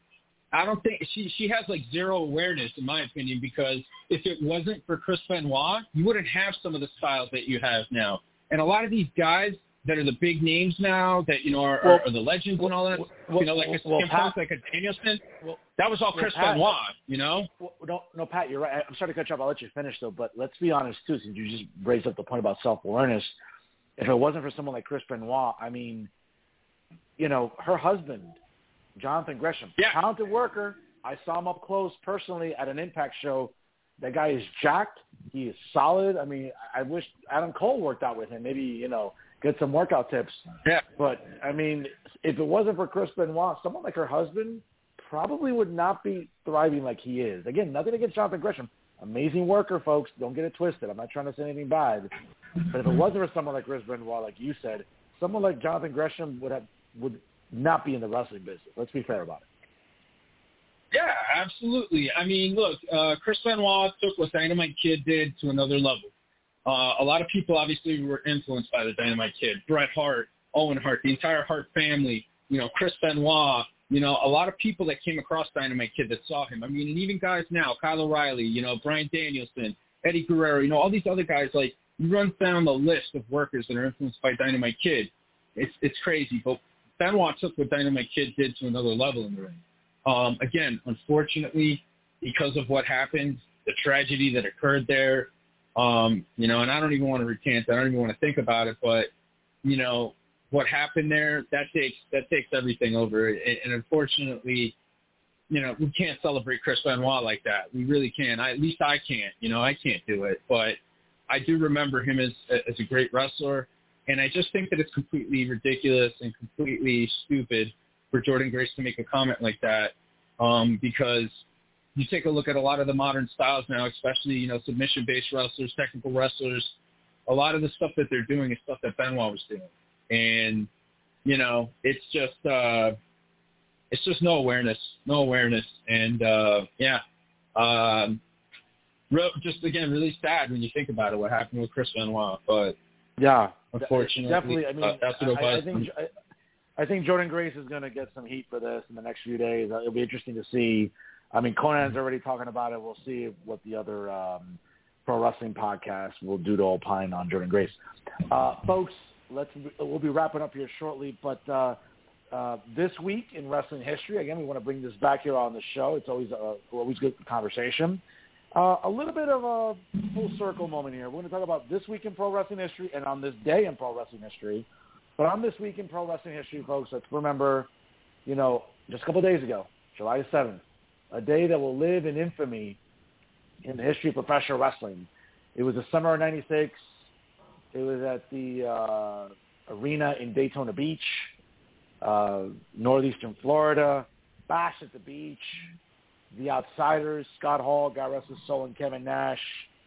I don't think she, she has, like, zero awareness, in my opinion, because if it wasn't for Chris Benoit, you wouldn't have some of the styles that you have now. And a lot of these guys that are the big names now, that, you know, are, well, are the legends well, and all that, well, you know, like a well, Kim Punk, like a Danielson, well, that was all Chris well, Pat, Benoit, you know? Well, no, no, Pat, you're right. I'm sorry to cut you off. I'll let you finish, though, but let's be honest, too, since you just raised up the point about self-awareness. If it wasn't for someone like Chris Benoit, I mean, you know, her husband, Jonathan Gresham, yeah. talented worker. I saw him up close personally at an Impact show. That guy is jacked. He is solid. I mean, I wish Adam Cole worked out with him. Maybe, you know, get some workout tips. Yeah. But, I mean, if it wasn't for Chris Benoit, someone like her husband probably would not be thriving like he is. Again, nothing against Jonathan Gresham. Amazing worker, folks. Don't get it twisted. I'm not trying to say anything bad. But if it wasn't for someone like Chris Benoit, like you said, someone like Jonathan Gresham would have would not be in the wrestling business. Let's be fair about it. Yeah, absolutely. I mean, look, uh, Chris Benoit took what Dynamite Kid did to another level. Uh, a lot of people obviously were influenced by the Dynamite Kid. Bret Hart, Owen Hart, the entire Hart family, you know, Chris Benoit, you know, a lot of people that came across Dynamite Kid that saw him. I mean, and even guys now, Kyle O'Reilly, you know, Bryan Danielson, Eddie Guerrero, you know, all these other guys, like, you run down the list of workers that are influenced by Dynamite Kid. It's it's crazy. But Benoit took what Dynamite Kid did to another level in the ring. Um, again, unfortunately, because of what happened, the tragedy that occurred there, um, you know, and I don't even want to recant, I don't even want to think about it, but, you know, what happened there, that takes that takes everything over. And, and unfortunately, you know, we can't celebrate Chris Benoit like that. We really can't. I, at least I can't. You know, I can't do it. But I do remember him as as a great wrestler, and I just think that it's completely ridiculous and completely stupid for Jordynne Grace to make a comment like that, um, because you take a look at a lot of the modern styles now, especially, you know, submission-based wrestlers, technical wrestlers, a lot of the stuff that they're doing is stuff that Benoit was doing. And, you know, it's just uh, it's just no awareness, no awareness. And, uh, yeah, um, real, just, again, really sad when you think about it, what happened with Chris Benoit. But, yeah, unfortunately, definitely. I mean, uh, that's what it was. I, I think I, I think Jordynne Grace is going to get some heat for this in the next few days. It'll be interesting to see. I mean, Conan's already talking about it. We'll see what the other um, pro wrestling podcasts will do to opine on Jordynne Grace. Uh, folks, let's we'll be wrapping up here shortly. But uh, uh, this week in wrestling history, again, we want to bring this back here on the show. It's always a, always good conversation. Uh, a little bit of a full circle moment here. We're going to talk about this week in pro wrestling history and on this day in pro wrestling history. But on this week in pro wrestling history, folks, let's remember, you know, just a couple of days ago, July seventh, a day that will live in infamy in the history of professional wrestling. It was the summer of ninety-six. It was at the uh, arena in Daytona Beach, uh, northeastern Florida. Bash at the Beach. The Outsiders, Scott Hall, God rest his soul, and Kevin Nash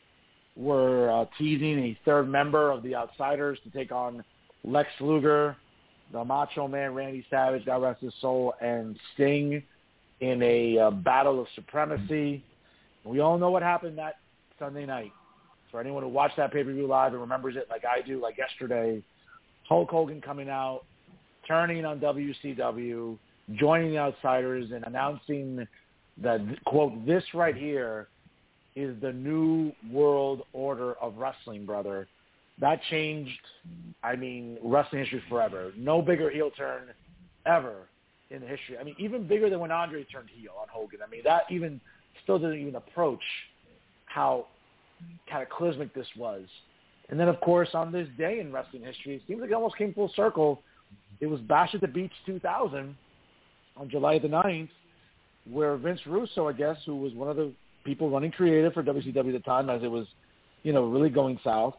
were uh, teasing a third member of the Outsiders to take on Lex Luger, the Macho Man, Randy Savage, God rest his soul, and Sting in a uh, battle of supremacy. We all know what happened that Sunday night. For anyone who watched that pay-per-view live and remembers it like I do, like yesterday, Hulk Hogan coming out, turning on W C W, joining the Outsiders, and announcing that, quote, this right here is the new world order of wrestling, brother. That changed, I mean, wrestling history forever. No bigger heel turn ever in history. I mean, even bigger than when Andre turned heel on Hogan. I mean, that even still doesn't even approach how cataclysmic this was. And then, of course, on this day in wrestling history, it seems like it almost came full circle. It was Bash at the Beach two thousand on July the ninth, where Vince Russo, I guess, who was one of the people running creative for W C W at the time as it was, you know, really going south,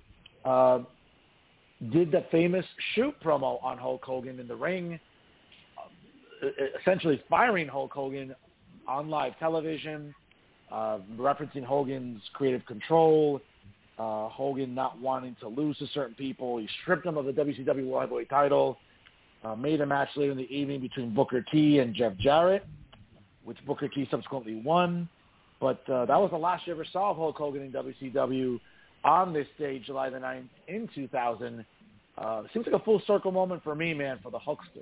uh, did the famous shoot promo on Hulk Hogan in the ring, uh, essentially firing Hulk Hogan on live television, uh, referencing Hogan's creative control, uh, Hogan not wanting to lose to certain people. He stripped him of the W C W World Heavyweight title, uh, made a match later in the evening between Booker T and Jeff Jarrett, which Booker T subsequently won. But uh, that was the last you ever saw of Hulk Hogan in W C W on this day, July the ninth, in two thousand. Uh, seems like a full circle moment for me, man, for the Hulkster.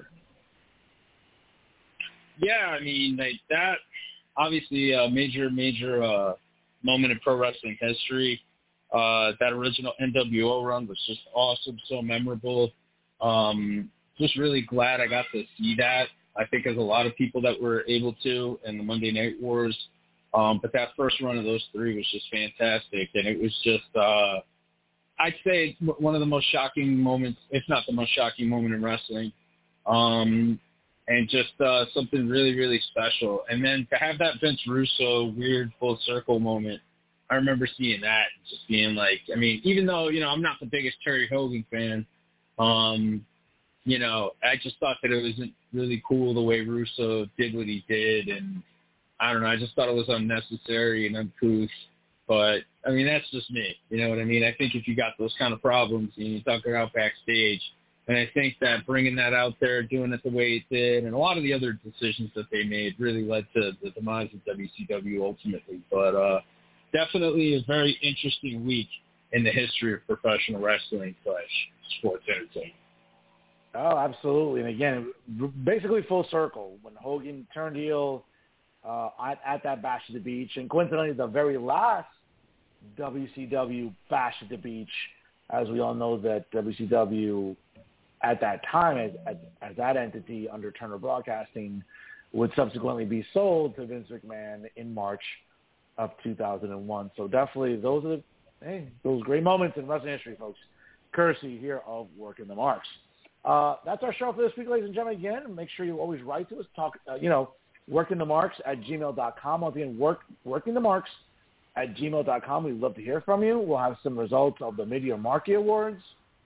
Yeah, I mean, like that, obviously a major, major uh, moment in pro wrestling history. Uh, that original N W O run was just awesome, so memorable. Um, just really glad I got to see that. I think there's a lot of people that were able to in the Monday Night Wars. Um, but that first run of those three was just fantastic. And it was just, uh, I'd say one of the most shocking moments, if not the most shocking moment in wrestling. Um, and just uh, something really, really special. And then to have that Vince Russo weird full circle moment I remember seeing that and just being like, I mean, even though, you know, I'm not the biggest Terry Hogan fan, um, you know, I just thought that it wasn't really cool the way Russo did what he did. And I don't know, I just thought it was unnecessary and uncouth. But, I mean, that's just me. You know what I mean? I think if you got those kind of problems and you talk it out backstage, and I think that bringing that out there, doing it the way it did, and a lot of the other decisions that they made really led to the demise of W C W ultimately. But uh, definitely a very interesting week in the history of professional wrestling slash sports entertainment. Oh, absolutely. And again, basically full circle. When Hogan turned heel uh, at, at that Bash at the Beach, and coincidentally the very last W C W Bash at the Beach, as we all know that W C W at that time, as, as, as that entity under Turner Broadcasting, would subsequently be sold to Vince McMahon in March of two thousand one. So definitely those are the, hey, those great moments in wrestling history, folks. Courtesy here of Working the Marks. Uh, that's our show for this week, ladies and gentlemen. Again, make sure you always write to us. Talk, uh, you know, workingthemarks at gmail dot com. Once again, work, workingthemarks at gmail dot com. We'd love to hear from you. We'll have some results of the Mid-Year Marquee Awards.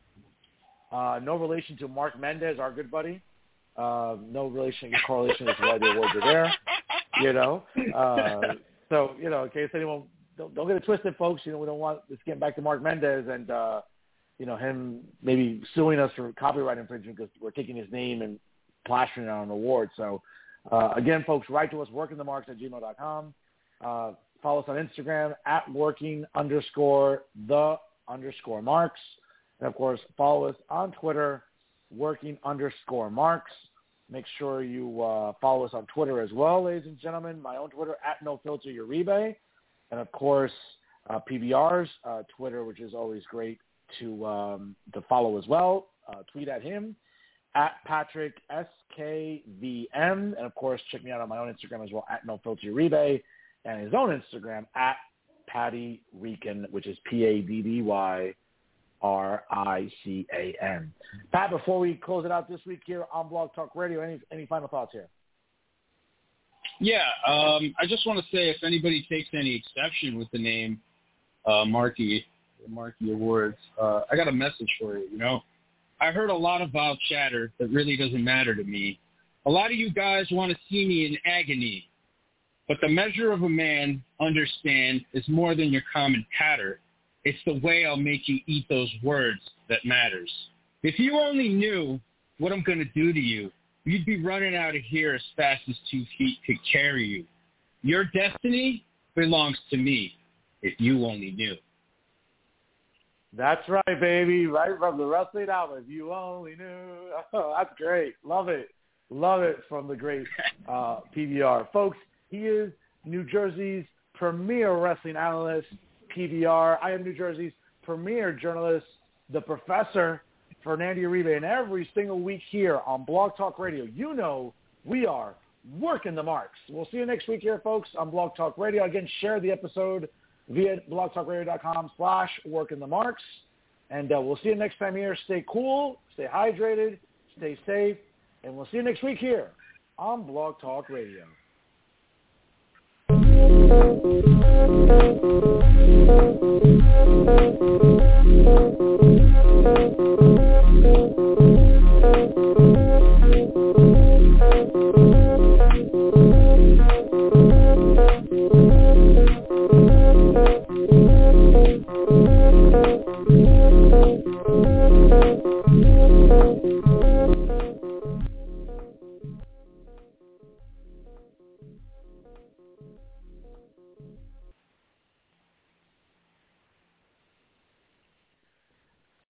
Uh, no relation to Mark Mendez, our good buddy. Uh, no relation, correlation as to why the awards are there. You know, uh, so you know, in case anyone don't, don't get it twisted, folks. You know, we don't want this getting back to Mark Mendez and uh, you know him maybe suing us for copyright infringement because we're taking his name and plastering it on an award. So uh, again, folks, write to us workingthemarks at gmail dot com. Uh, follow us on Instagram at working underscore the underscore marks. And, of course, follow us on Twitter, working underscore marks. Make sure you uh, follow us on Twitter as well, ladies and gentlemen. My own Twitter, at NoFilterUribe. And, of course, uh, P B R's uh, Twitter, which is always great to um, to follow as well. Uh, tweet at him, at Patrick S K V M. And, of course, check me out on my own Instagram as well, at NoFilterUribe. And his own Instagram, at Paddy Rican, which is P A D D Y R I C A N. Pat, before we close it out this week here on Blog Talk Radio, any any final thoughts here? Yeah, um, I just want to say if anybody takes any exception with the name uh, Marquee, Marquee Awards, uh, I got a message for you, you know. I heard a lot of vile chatter that really doesn't matter to me. A lot of you guys want to see me in agony, but the measure of a man, understand, is more than your common patter. It's the way I'll make you eat those words that matters. If you only knew what I'm going to do to you, you'd be running out of here as fast as two feet could carry you. Your destiny belongs to me, if you only knew. That's right, baby. Right from the Wrestling Album. If you only knew. Oh, that's great. Love it. Love it from the great uh, P V R. Folks, he is New Jersey's premier wrestling analyst, P V R. I am New Jersey's premier journalist, the Professor, Fernando Uribe, and every single week here on Blog Talk Radio, you know we are working the marks. We'll see you next week here, folks, on Blog Talk Radio. Again, share the episode via blogtalkradio.com slash working the marks. And uh, we'll see you next time here. Stay cool, stay hydrated, stay safe, and we'll see you next week here on Blog Talk Radio.